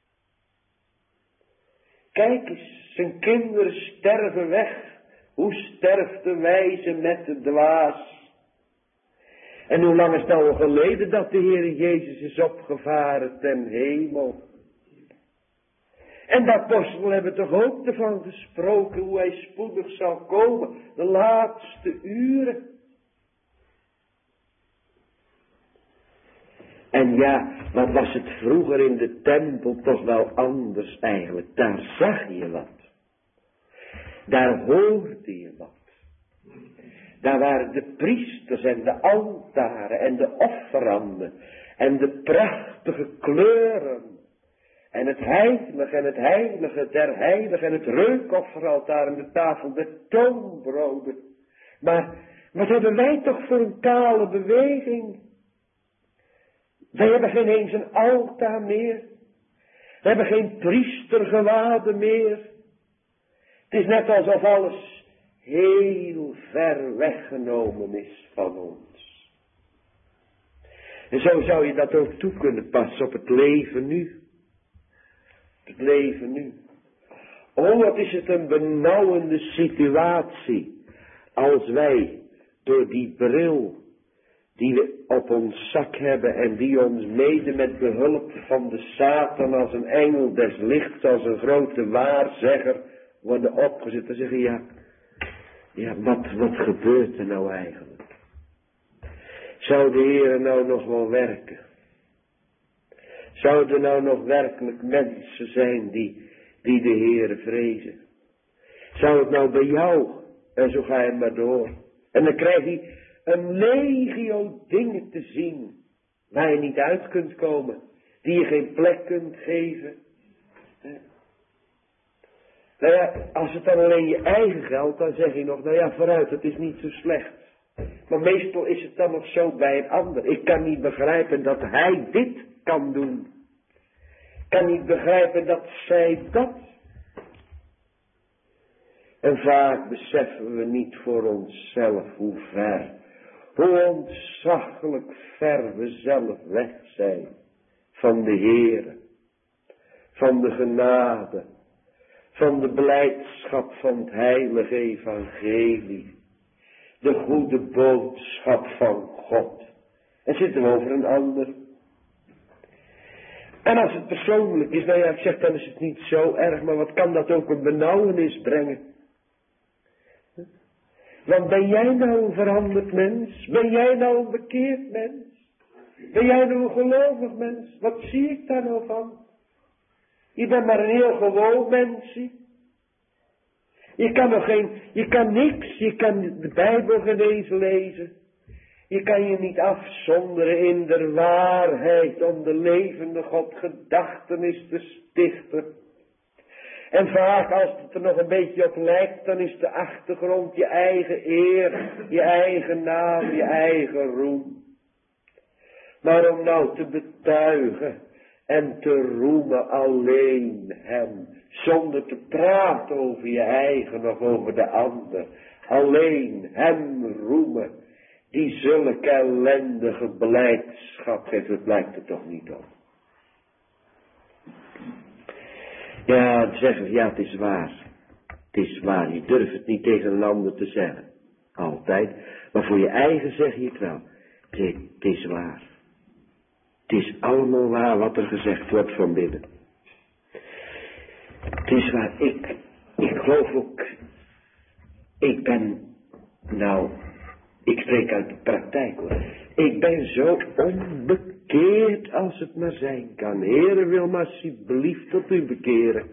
Kijk eens, zijn kinderen sterven weg. Hoe sterft de wijze met de dwaas? En hoe lang is het nou al geleden dat de Heer Jezus is opgevaren ten hemel? En de apostelen hebben toch ook ervan gesproken hoe hij spoedig zal komen, de laatste uren. En ja, wat was het vroeger in de tempel toch wel anders eigenlijk. Daar zag je wat. Daar hoorde je wat. Daar waren de priesters en de altaren en de offeranden en de prachtige kleuren. En het heilige en het heilige der heiligen en het reukofferaltaar en de tafel der toonbroden. Maar wat hebben wij toch voor een kale beweging? Wij hebben geen eens een altaar meer. We hebben geen priestergewaden meer. Het is net alsof alles heel ver weggenomen is van ons. En zo zou je dat ook toe kunnen passen op het leven nu. Het leven nu. Oh, wat is het een benauwende situatie. Als wij door die bril die we op ons zak hebben en die ons mede met behulp van de Satan als een engel des lichts, als een grote waarzegger worden opgezet. Dan zeggen ja, ja wat, wat gebeurt er nou eigenlijk? Zou de Heer nou nog wel werken? Zouden er nou nog werkelijk mensen zijn die, die de Heere vrezen? Zou het nou bij jou, en zo ga je maar door. En dan krijg je een legio dingen te zien, waar je niet uit kunt komen, die je geen plek kunt geven. Nou ja, als het dan alleen je eigen geldt, dan zeg je nog, nou ja, vooruit, het is niet zo slecht. Maar meestal is het dan nog zo bij een ander. Ik kan niet begrijpen dat hij dit kan doen. Ik kan niet begrijpen dat zij dat. En vaak beseffen we niet voor onszelf hoe ver, hoe ontzaglijk ver we zelf weg zijn van de Heere, van de genade, van de blijdschap van het heilige evangelie, de goede boodschap van God. En zitten we over een ander. En als het persoonlijk is, nou ja, ik zeg dan is het niet zo erg, maar wat kan dat ook een benauwenis brengen? Want ben jij nou een veranderd mens? Ben jij nou een bekeerd mens? Ben jij nou een gelovig mens? Wat zie ik daar nou van? Je bent maar een heel gewoon mensje. Je kan nog geen, je kan niks, je kan de Bijbel geen eens lezen. Je kan je niet afzonderen in de waarheid om de levende God gedachtenis te stichten. En vaak als het er nog een beetje op lijkt, dan is de achtergrond je eigen eer, je eigen naam, je eigen roem. Maar om nou te betuigen en te roemen alleen hem, zonder te praten over je eigen of over de ander, alleen hem roemen, die zulke ellendige blijdschap heeft, het lijkt er toch niet op. Ja, dan zeggen we, ja, het is waar. Het is waar, je durft het niet tegen een ander te zeggen. Altijd. Maar voor je eigen zeg je het wel. Het is waar. Het is allemaal waar wat er gezegd wordt van binnen. Het is waar, ik, ik geloof ook, ik ben, nou, ik spreek uit de praktijk hoor. Ik ben zo onbekeerd als het maar zijn kan. Heere, wil me alsjeblieft tot u bekeren.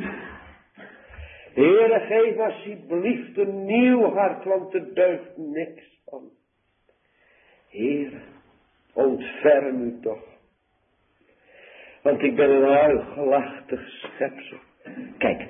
Heere, geef alsjeblieft een nieuw hart, want er deugt niks van. Heere, ontferm u toch. Want ik ben een huichelachtig schepsel. Kijk,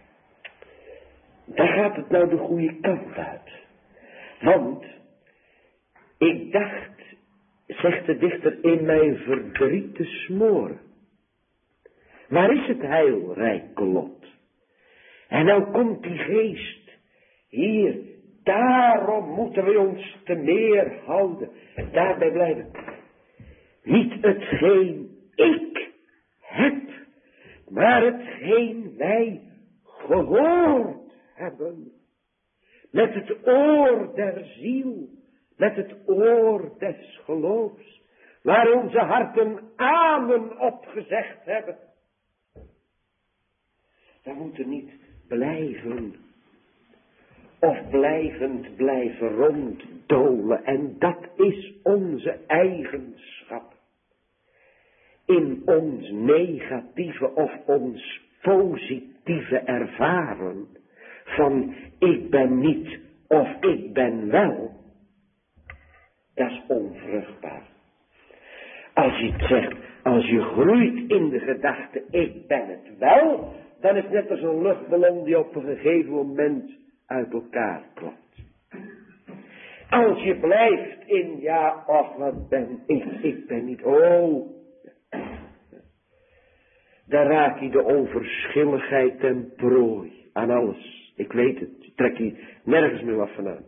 daar gaat het nou de goede kant uit. Want, ik dacht, zegt de dichter, in mijn verdriet te smoren. Waar is het heilrijke lot? En nou komt die geest, hier, daarom moeten we ons te meer houden. Daarbij blijven. Niet hetgeen ik heb, maar hetgeen wij gehoord hebben. Met het oor der ziel, met het oor des geloofs, waar onze harten amen op gezegd hebben. We moeten niet blijven, of blijvend blijven ronddolen, en dat is onze eigenschap. In ons negatieve of ons positieve ervaren van ik ben niet of ik ben wel, dat is onvruchtbaar. Als je het zegt, als je groeit in de gedachte ik ben het wel, dan is het net als een luchtballon die op een gegeven moment uit elkaar klapt. Als je blijft in ja, och wat ben ik, ik ben niet, oh, dan raak je de onverschilligheid ten prooi aan alles. Ik weet het, trek je nergens meer wat vandaan.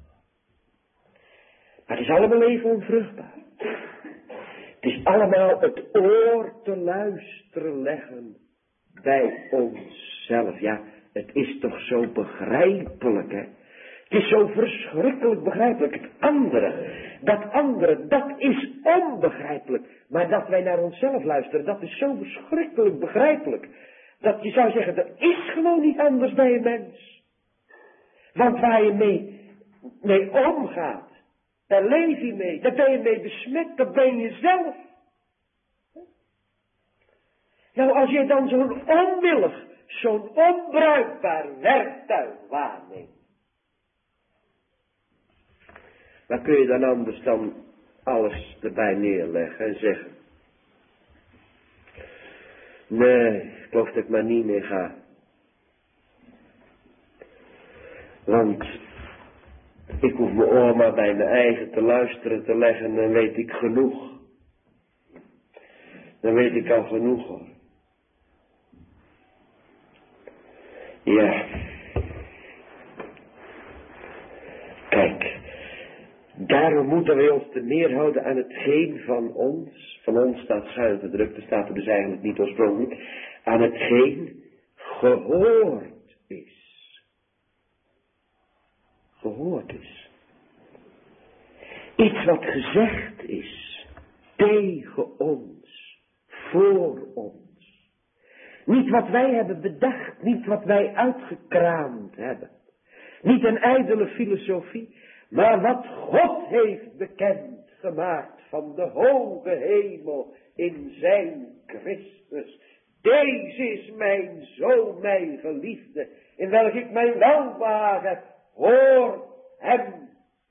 Maar het is allemaal even onvruchtbaar. Het is allemaal het oor te luisteren leggen bij onszelf. Ja, het is toch zo begrijpelijk, hè. Het is zo verschrikkelijk begrijpelijk. Het andere, dat andere, dat is onbegrijpelijk. Maar dat wij naar onszelf luisteren, dat is zo verschrikkelijk begrijpelijk. Dat je zou zeggen, dat is gewoon niet anders bij een mens. Want waar je mee, mee omgaat, daar leef je mee, daar ben je mee besmet, dat ben je zelf. Nou, als je dan zo'n onwillig, zo'n onbruikbaar werktuig waarneemt, waar kun je dan anders dan alles erbij neerleggen en zeggen, nee, ik geloof dat ik maar niet meer ga. Want ik hoef mijn oor maar bij mijn eigen te luisteren te leggen, dan weet ik genoeg. Dan weet ik al genoeg hoor. Ja. Kijk, daarom moeten wij ons te meer houden aan hetgeen van ons, van ons staat schuin gedrukt, er staat er dus eigenlijk niet oorspronkelijk, aan hetgeen gehoord is. Gehoord is. Iets wat gezegd is tegen ons, voor ons. Niet wat wij hebben bedacht, niet wat wij uitgekraamd hebben. Niet een ijdele filosofie, maar wat God heeft bekend gemaakt van de hoge hemel in zijn Christus. Deze is mijn zoon, mijn geliefde, in welk ik mijn welbehagen heb. Hoor hem.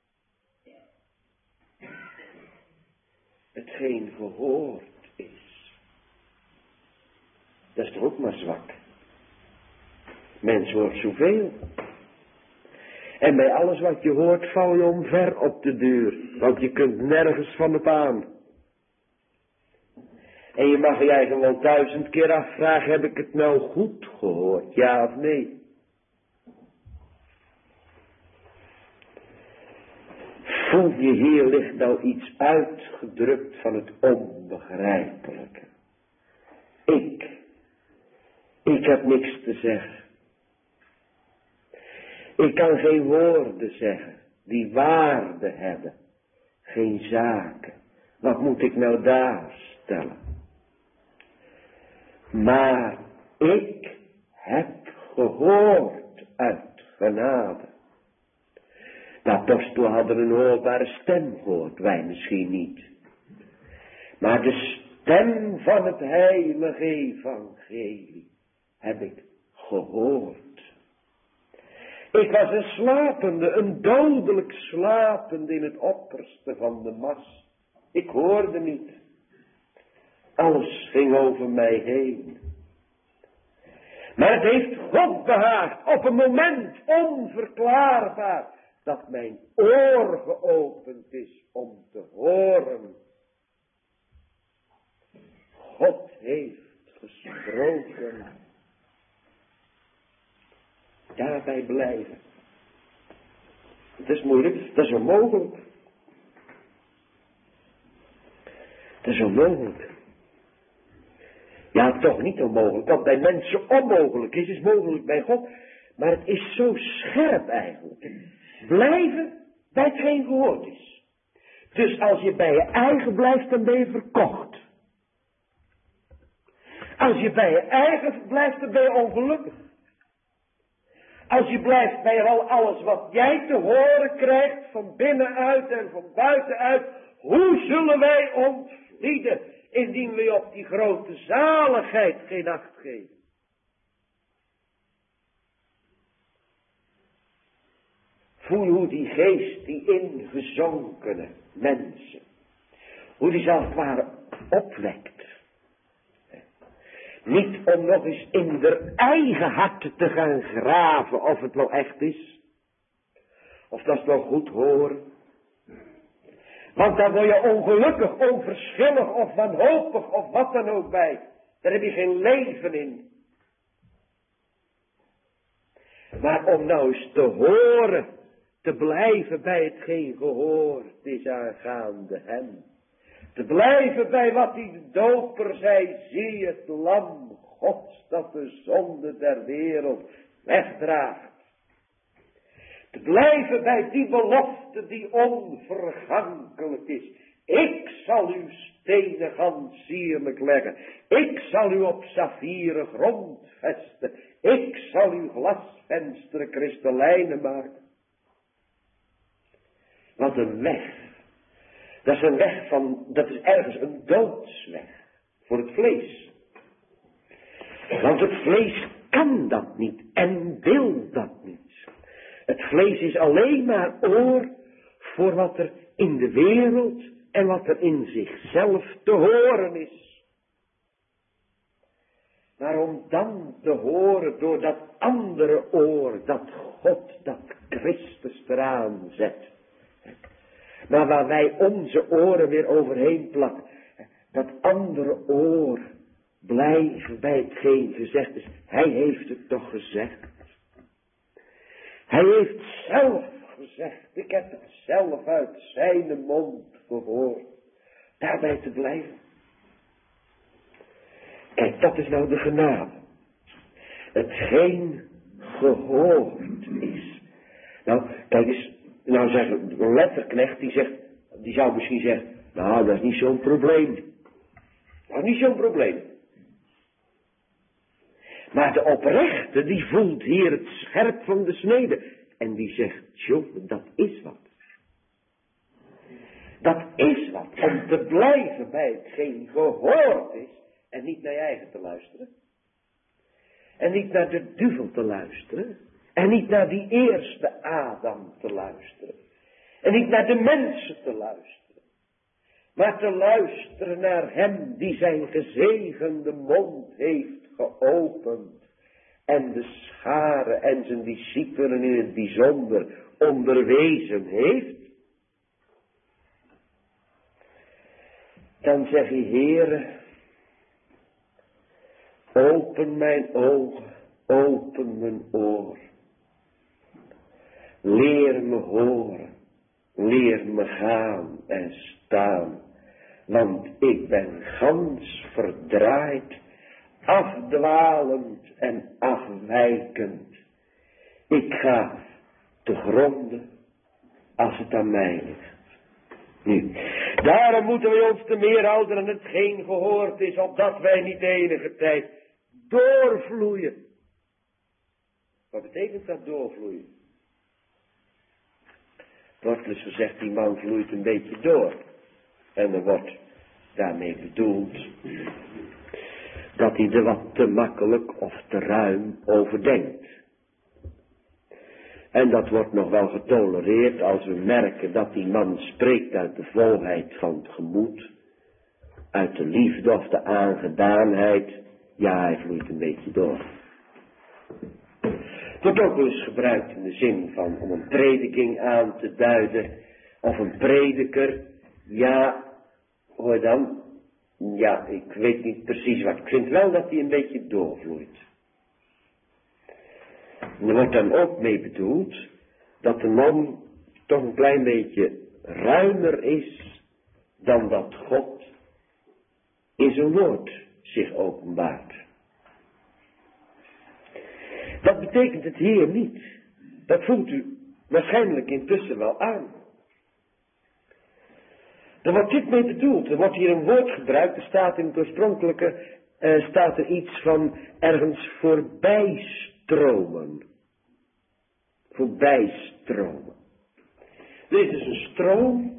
Hetgeen gehoord is. Dat is toch ook maar zwak. Mens hoort zoveel. En bij alles wat je hoort val je omver op de deur. Want je kunt nergens van op aan. En je mag je eigen wel duizend keer afvragen, heb ik het nou goed gehoord? Ja of nee? Voel je hier ligt nou iets uitgedrukt van het onbegrijpelijke. Ik, ik heb niks te zeggen. Ik kan geen woorden zeggen die waarde hebben. Geen zaken. Wat moet ik nou daar stellen? Maar ik heb gehoord uit genade. De apostelen hadden een hoorbare stem gehoord, wij misschien niet. Maar de stem van het heilige evangelie heb ik gehoord. Ik was een slapende, een dodelijk slapende in het opperste van de mas. Ik hoorde niet. Alles ging over mij heen. Maar het heeft God behaagd op een moment onverklaarbaar dat mijn oor geopend is om te horen. God heeft gesproken. Daarbij blijven. Het is moeilijk, dat is onmogelijk. Dat is onmogelijk. Ja, toch niet onmogelijk. Wat bij mensen onmogelijk is, is mogelijk bij God. Maar het is zo scherp eigenlijk. Blijven bij hetgeen gehoord is. Dus als je bij je eigen blijft, dan ben je verkocht. Als je bij je eigen blijft, dan ben je ongelukkig. Als je blijft bij al alles wat jij te horen krijgt, van binnenuit en van buitenuit, hoe zullen wij ontvlieden, indien we op die grote zaligheid geen acht geven? Voel hoe die geest, die ingezonkene mensen, hoe die als het ware opwekt. Niet om nog eens in de eigen hart te gaan graven of het wel echt is. Of dat is wel goed horen. Want dan word je ongelukkig, onverschillig of wanhopig of wat dan ook bij. Daar heb je geen leven in. Maar om nou eens te horen, te blijven bij hetgeen gehoord is aangaande hem. Te blijven bij wat die doper zei, zie het lam Gods dat de zonde der wereld wegdraagt. Te blijven bij die belofte die onvergankelijk is. Ik zal uw stenen gans sierlijk leggen. Ik zal u op saffieren grond vesten. Ik zal uw glasvensteren kristallijnen maken. Wat een weg. Dat is een weg van, dat is ergens een doodsweg. Voor het vlees. Want het vlees kan dat niet en wil dat niet. Het vlees is alleen maar oor voor wat er in de wereld en wat er in zichzelf te horen is. Maar om dan te horen door dat andere oor, dat God, dat Christus eraan zet. Maar waar wij onze oren weer overheen plakken. Dat andere oor blijven bij hetgeen gezegd is. Hij heeft het toch gezegd. Hij heeft zelf gezegd. Ik heb het zelf uit zijn mond gehoord. Daarbij te blijven. Kijk, dat is nou de genade. Hetgeen gehoord is. Nou, kijk eens. Nou zeggen, de letterknecht die zegt, die zou misschien zeggen, nou dat is niet zo'n probleem. Dat is niet zo'n probleem. Maar de oprechte die voelt hier het scherp van de snede. En die zegt, jongen, dat is wat. Dat is wat, om te blijven bij hetgeen gehoord is. En niet naar je eigen te luisteren. En niet naar de duivel te luisteren. En niet naar die eerste Adam te luisteren. En niet naar de mensen te luisteren. Maar te luisteren naar hem die zijn gezegende mond heeft geopend. En de scharen en zijn discipelen in het bijzonder onderwezen heeft. Dan zeg je, Heere, open mijn ogen, open mijn oor. Leer me horen leer me gaan en staan, want ik ben gans verdraaid, afdwalend en afwijkend. Ik ga te gronden als het aan mij ligt. Nu, daarom moeten wij ons te meer houden aan hetgeen gehoord is, opdat wij niet enige tijd doorvloeien. Wat betekent dat doorvloeien? Er wordt dus gezegd, die man vloeit een beetje door. En er wordt daarmee bedoeld dat hij er wat te makkelijk of te ruim over denkt. En dat wordt nog wel getolereerd als we merken dat die man spreekt uit de volheid van het gemoed, uit de liefde of de aangedaanheid. Ja, hij vloeit een beetje door. Het wordt ook wel eens gebruikt in de zin van om een prediking aan te duiden, of een prediker. Ja, hoor dan, ja, ik weet niet precies wat. Ik vind wel dat hij een beetje doorvloeit. En er wordt dan ook mee bedoeld dat de man toch een klein beetje ruimer is dan dat God in zijn woord zich openbaart. Dat betekent het hier niet. Dat voelt u waarschijnlijk intussen wel aan. Er wordt dit mee bedoeld. Er wordt hier een woord gebruikt. Er staat in het oorspronkelijke, uh, staat er iets van ergens voorbijstromen. Voorbijstromen. Er is dus een stroom.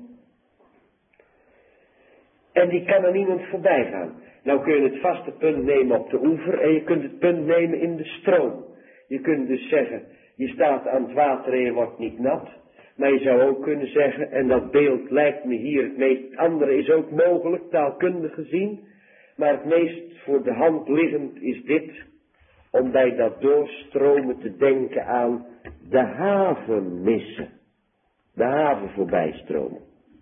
En die kan er niemand voorbij gaan. Nou kun je het vaste punt nemen op de oever en je kunt het punt nemen in de stroom. Je kunt dus zeggen, je staat aan het water en je wordt niet nat. Maar je zou ook kunnen zeggen, en dat beeld lijkt me hier het meest, andere is ook mogelijk, taalkundig gezien. Maar het meest voor de hand liggend is dit, om bij dat doorstromen te denken aan de haven missen. De haven voorbijstromen.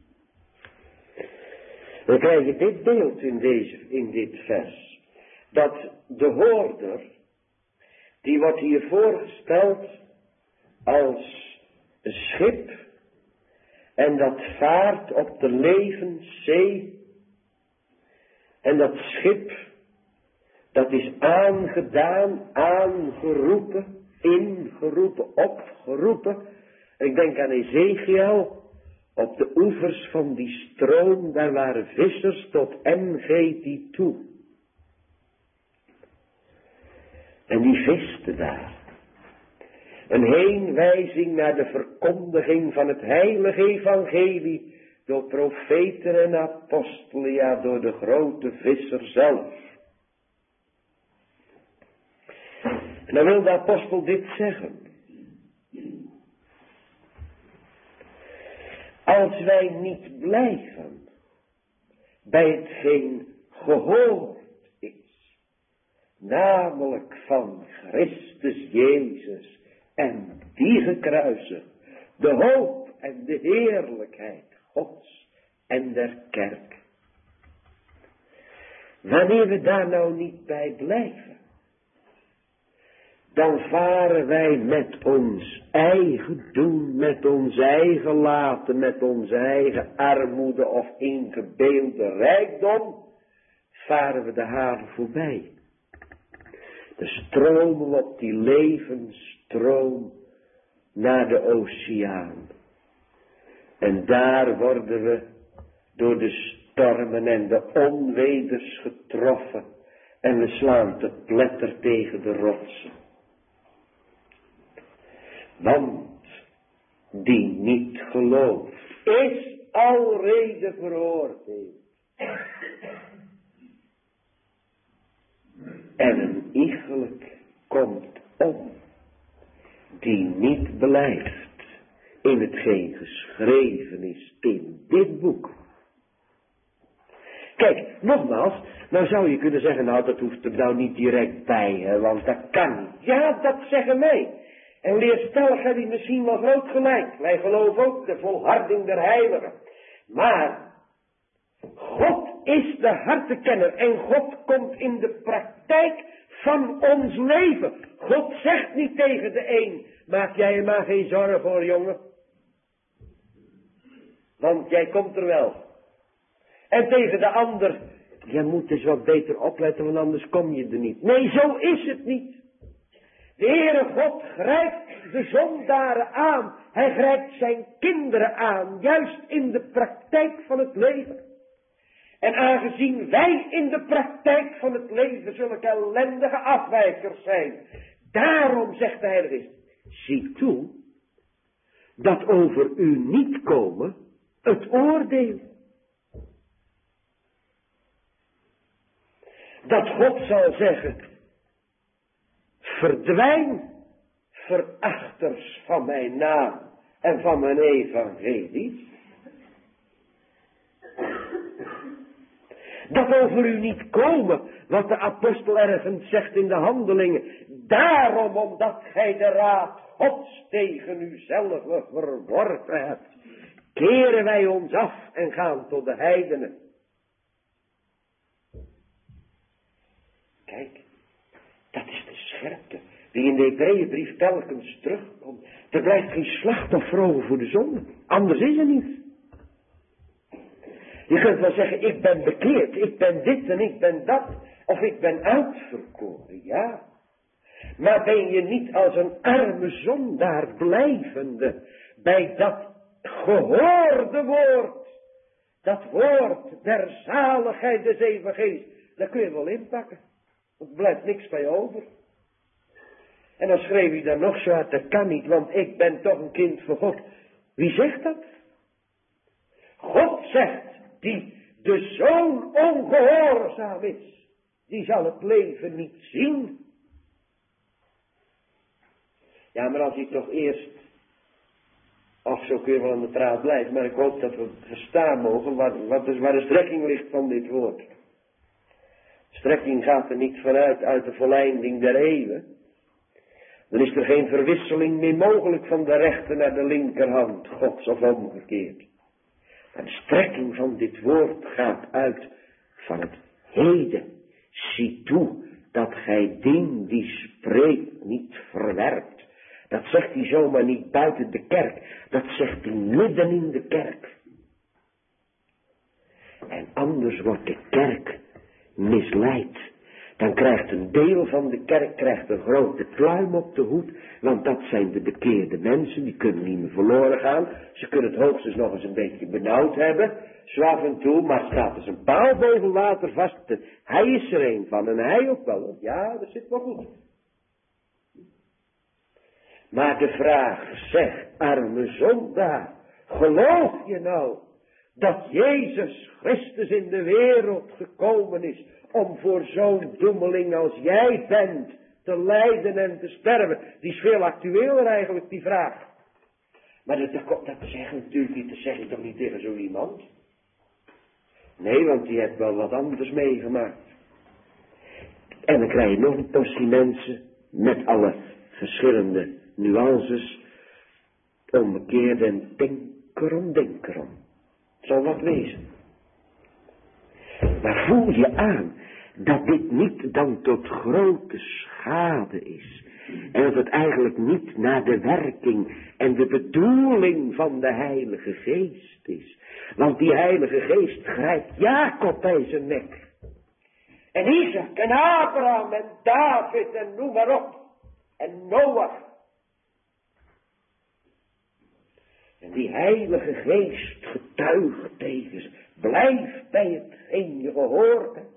Dan krijg je dit beeld in, deze, in dit vers. Dat de hoorder, die wordt hier voorgesteld als een schip. En dat vaart op de levenszee. En dat schip, dat is aangedaan, aangeroepen, ingeroepen, opgeroepen. Ik denk aan Ezekiel. Op de oevers van die stroom, daar waren vissers tot En Gedi toe. En die visten daar. Een heenwijzing naar de verkondiging van het heilige evangelie door profeten en apostelen, ja, door de grote visser zelf. En dan wil de apostel dit zeggen. Als wij niet blijven bij hetgeen gehoord is, namelijk van Christus Jezus en die gekruisigd, de hoop en de heerlijkheid Gods en der kerk. Wanneer we daar nou niet bij blijven, dan varen wij met ons eigen doen, met ons eigen laten, met onze eigen armoede of ingebeelde rijkdom, varen we de haven voorbij. De stromen op die levensstroom naar de oceaan. En daar worden we door de stormen en de onweders getroffen en we slaan te pletter tegen de rotsen. Want die niet gelooft, is alrede veroordeeld. En een iegelijk komt om, die niet blijft in hetgeen geschreven is in dit boek. Kijk, nogmaals, nou zou je kunnen zeggen, nou dat hoeft er nou niet direct bij, hè, want dat kan niet. Ja, dat zeggen wij. En leerstellig heb je misschien wel groot gelijk. Wij geloven ook de volharding der heiligen. Maar God is de hartenkenner en God komt in de praktijk van ons leven. God zegt niet tegen de een, maak jij je maar geen zorgen voor, jongen. want jij komt er wel. En tegen de ander, jij moet eens wat beter opletten, want anders kom je er niet. Nee, zo is het niet. De Heere God grijpt de zondaren aan. Hij grijpt zijn kinderen aan, juist in de praktijk van het leven. En aangezien wij in de praktijk van het leven zulke ellendige afwijkers zijn, daarom zegt de Heilige Geest, zie toe dat over u niet komen het oordeel. Dat God zal zeggen, verdwijn, verachters van mijn naam en van mijn evangelie. Dat over u niet komen, wat de apostel ergens zegt in de handelingen. Daarom, omdat gij de raad Gods tegen uzelf verworpen hebt, keren wij ons af en gaan tot de heidenen. Kijk, dat is de scherpte die in de Hebreeënbrief telkens terugkomt. Er blijft geen slachtoffer over voor de zonde. Anders is er niet. Je kunt wel zeggen, ik ben bekeerd, ik ben dit en ik ben dat. Of ik ben uitverkoren, ja. Maar ben je niet als een arme zondaar blijvende bij dat gehoorde woord. Dat woord der zaligheid des evangelis. Dat kun je wel inpakken. Er blijft niks bij over. En dan schreef hij daar nog zo uit, dat kan niet, want ik ben toch een kind van God. Wie zegt dat? God zegt, die de zoon ongehoorzaam is, die zal het leven niet zien. Ja, maar als hij toch eerst, of zo kun je wel aan de praat blijven, maar ik hoop dat we verstaan mogen wat, wat is, waar de strekking ligt van dit woord. Strekking gaat er niet vanuit uit de volleinding der eeuwen. Dan is er geen verwisseling meer mogelijk van de rechter naar de linkerhand Gods of omgekeerd. Maar de strekking van dit woord gaat uit van het heden. Zie toe dat gij dien die spreekt niet verwerpt. Dat zegt hij zomaar niet buiten de kerk. Dat zegt hij midden in de kerk. En anders wordt de kerk misleid. Dan krijgt een deel van de kerk krijgt een grote pluim op de hoed. Want dat zijn de bekeerde mensen. Die kunnen niet meer verloren gaan. Ze kunnen het hoogstens nog eens een beetje benauwd hebben. Zo af en toe. Maar staat er een paal boven water vast. Hij is er een van. En hij ook wel. Ja, dat zit wel goed. Maar de vraag, zeg arme zondaar. Geloof je nou dat Jezus Christus in de wereld gekomen is om voor zo'n doemeling als jij bent te lijden en te sterven? Die is veel actueler eigenlijk, die vraag. Maar dat, dat, dat zeg je natuurlijk niet, dat zeg je toch niet tegen zo iemand? Nee, want die heeft wel wat anders meegemaakt. En dan krijg je nog een portie mensen met alle verschillende nuances, omgekeerd en denkerom, denkerom. Het zal wat wezen. Maar voel je aan dat dit niet dan tot grote schade is. En dat het eigenlijk niet naar de werking en de bedoeling van de Heilige Geest is. Want die Heilige Geest grijpt Jacob bij zijn nek. En Isaac en Abraham en David en noem maar op. En Noach. En die Heilige Geest getuigt tegen ze. Blijf bij hetgeen je gehoord hebt.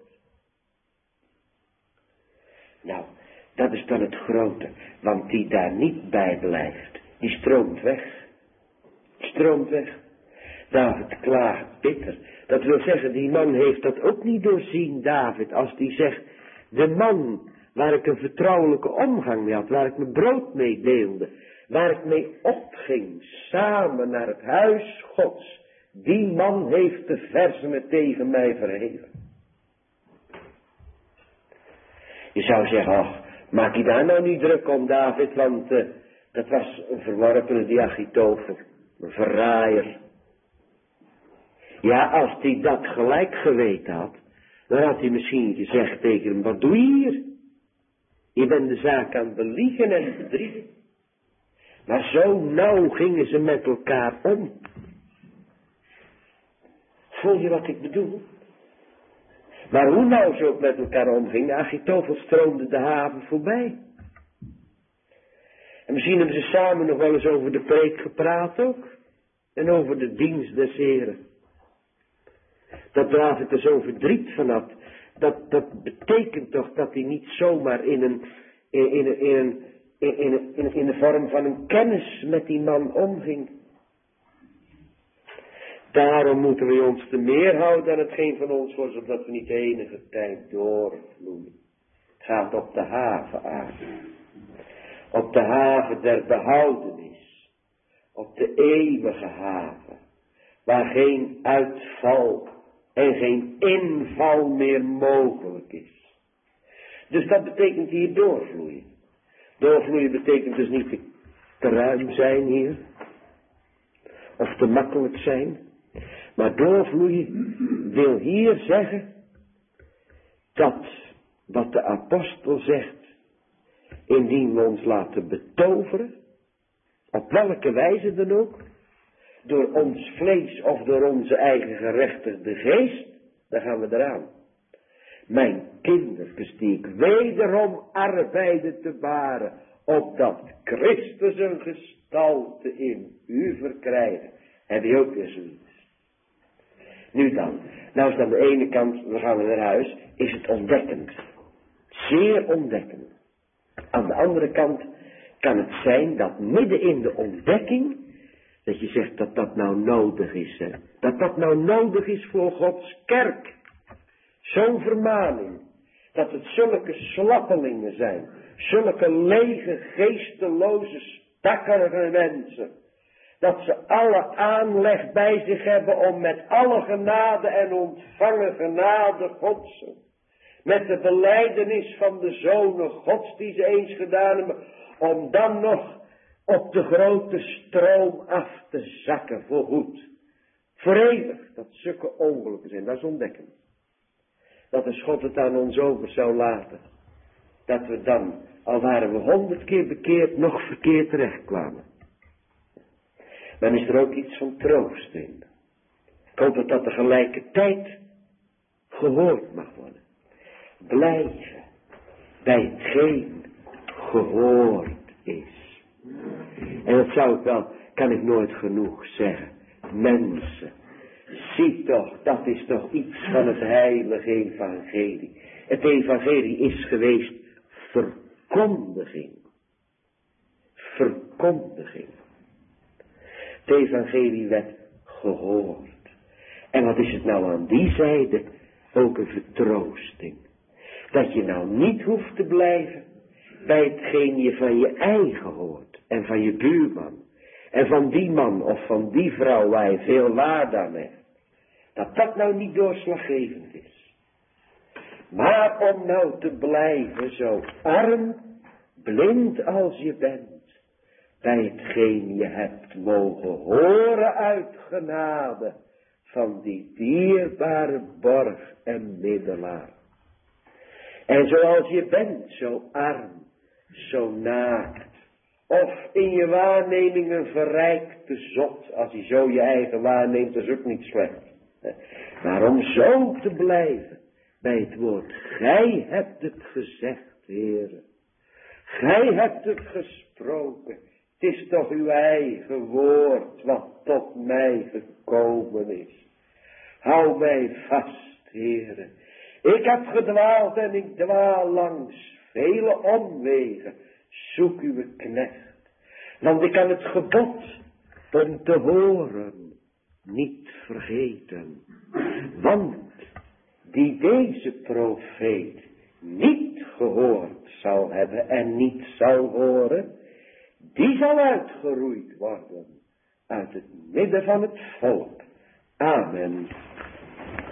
Nou, dat is dan het grote. Want die daar niet bij blijft, die stroomt weg. Stroomt weg. David klaagt bitter. Dat wil zeggen, die man heeft dat ook niet doorzien, David. Als die zegt, de man waar ik een vertrouwelijke omgang mee had, waar ik mijn brood mee deelde, waar ik mee opging, samen naar het huis Gods, die man heeft de versenen tegen mij verheven. Je zou zeggen, ach, maak je daar nou niet druk om, David, want uh, dat was een verworpene, die Achitophel, een verraaier. Ja, als hij dat gelijk geweten had, dan had hij misschien gezegd tegen hem, wat doe je hier? Je bent de zaak aan het beliegen en bedriegen. Maar zo nauw gingen ze met elkaar om. Voel je wat ik bedoel? Maar hoe nou ze ook met elkaar omgingen, Achitofel stroomde de haven voorbij. En misschien hebben ze samen nog wel eens over de preek gepraat ook. En over de dienst des Heren. Dat David er zo verdriet van had. Dat, dat betekent toch dat hij niet zomaar in een, in, in, in, een, in, in, in, in de vorm van een kennis met die man omging. Daarom moeten we ons te meer houden dan hetgeen van ons wordt, zodat we niet de enige tijd doorvloeien. Het gaat op de haven aan. Op de haven der behoudenis. Op de eeuwige haven. Waar geen uitval en geen inval meer mogelijk is. Dus dat betekent hier doorvloeien. Doorvloeien betekent dus niet te ruim zijn hier. Of te makkelijk zijn. Maar doorvloeien wil hier zeggen dat wat de apostel zegt, indien we ons laten betoveren, op welke wijze dan ook, door ons vlees of door onze eigen gerechtigde geest, dan gaan we eraan. Mijn kindertjes die ik wederom arbeide te baren, opdat Christus een gestalte in u verkrijgen. Heb je ook weer zoiets? Nu dan, nou is aan de ene kant, dan gaan we naar huis, is het ontdekkend. Zeer ontdekkend. Aan de andere kant kan het zijn dat midden in de ontdekking, dat je zegt dat dat nou nodig is. Hè? Dat dat nou nodig is voor Gods kerk. Zo'n vermaning. Dat het zulke slappelingen zijn. Zulke lege, geesteloze, stakkerige mensen. Dat ze alle aanleg bij zich hebben om met alle genade en ontvangen genade Gods. Met de belijdenis van de zonen Gods die ze eens gedaan hebben. Om dan nog op de grote stroom af te zakken voorgoed. Voor eeuwig. Dat zulke ongelukken zijn. Dat is ontdekken. Dat de God het aan ons over zou laten. Dat we dan, al waren we honderd keer bekeerd, nog verkeerd terechtkwamen. Dan is er ook iets van troost in. Ik hoop dat dat tegelijkertijd gehoord mag worden. Blijven bij hetgeen gehoord is. En dat zou ik wel, kan ik nooit genoeg zeggen. Mensen, zie toch, dat is toch iets van het heilige evangelie. Het evangelie is geweest verkondiging. Verkondiging. Het evangelie werd gehoord. En wat is het nou aan die zijde? Ook een vertroosting. Dat je nou niet hoeft te blijven bij hetgeen je van je eigen hoort. En van je buurman. En van die man of van die vrouw waar je veel waarde aan hebt. Dat dat nou niet doorslaggevend is. Maar om nou te blijven zo arm, blind als je bent. Bij hetgeen je hebt mogen horen uit genade. Van die dierbare borg en middelaar. En zoals je bent, zo arm, zo naakt. Of in je waarneming een verrijkte zot. Als je zo je eigen waarneemt, is ook niet slecht. Maar om zo te blijven bij het woord. Gij hebt het gezegd, Heere. Gij hebt het gesproken. Het is toch uw eigen woord wat tot mij gekomen is. Hou mij vast, Heere. Ik heb gedwaald en ik dwaal langs vele omwegen. Zoek uw knecht. Want ik kan het gebod om te horen niet vergeten. Want die deze profeet niet gehoord zal hebben en niet zal horen, die zal uitgeroeid worden uit het midden van het volk. Amen.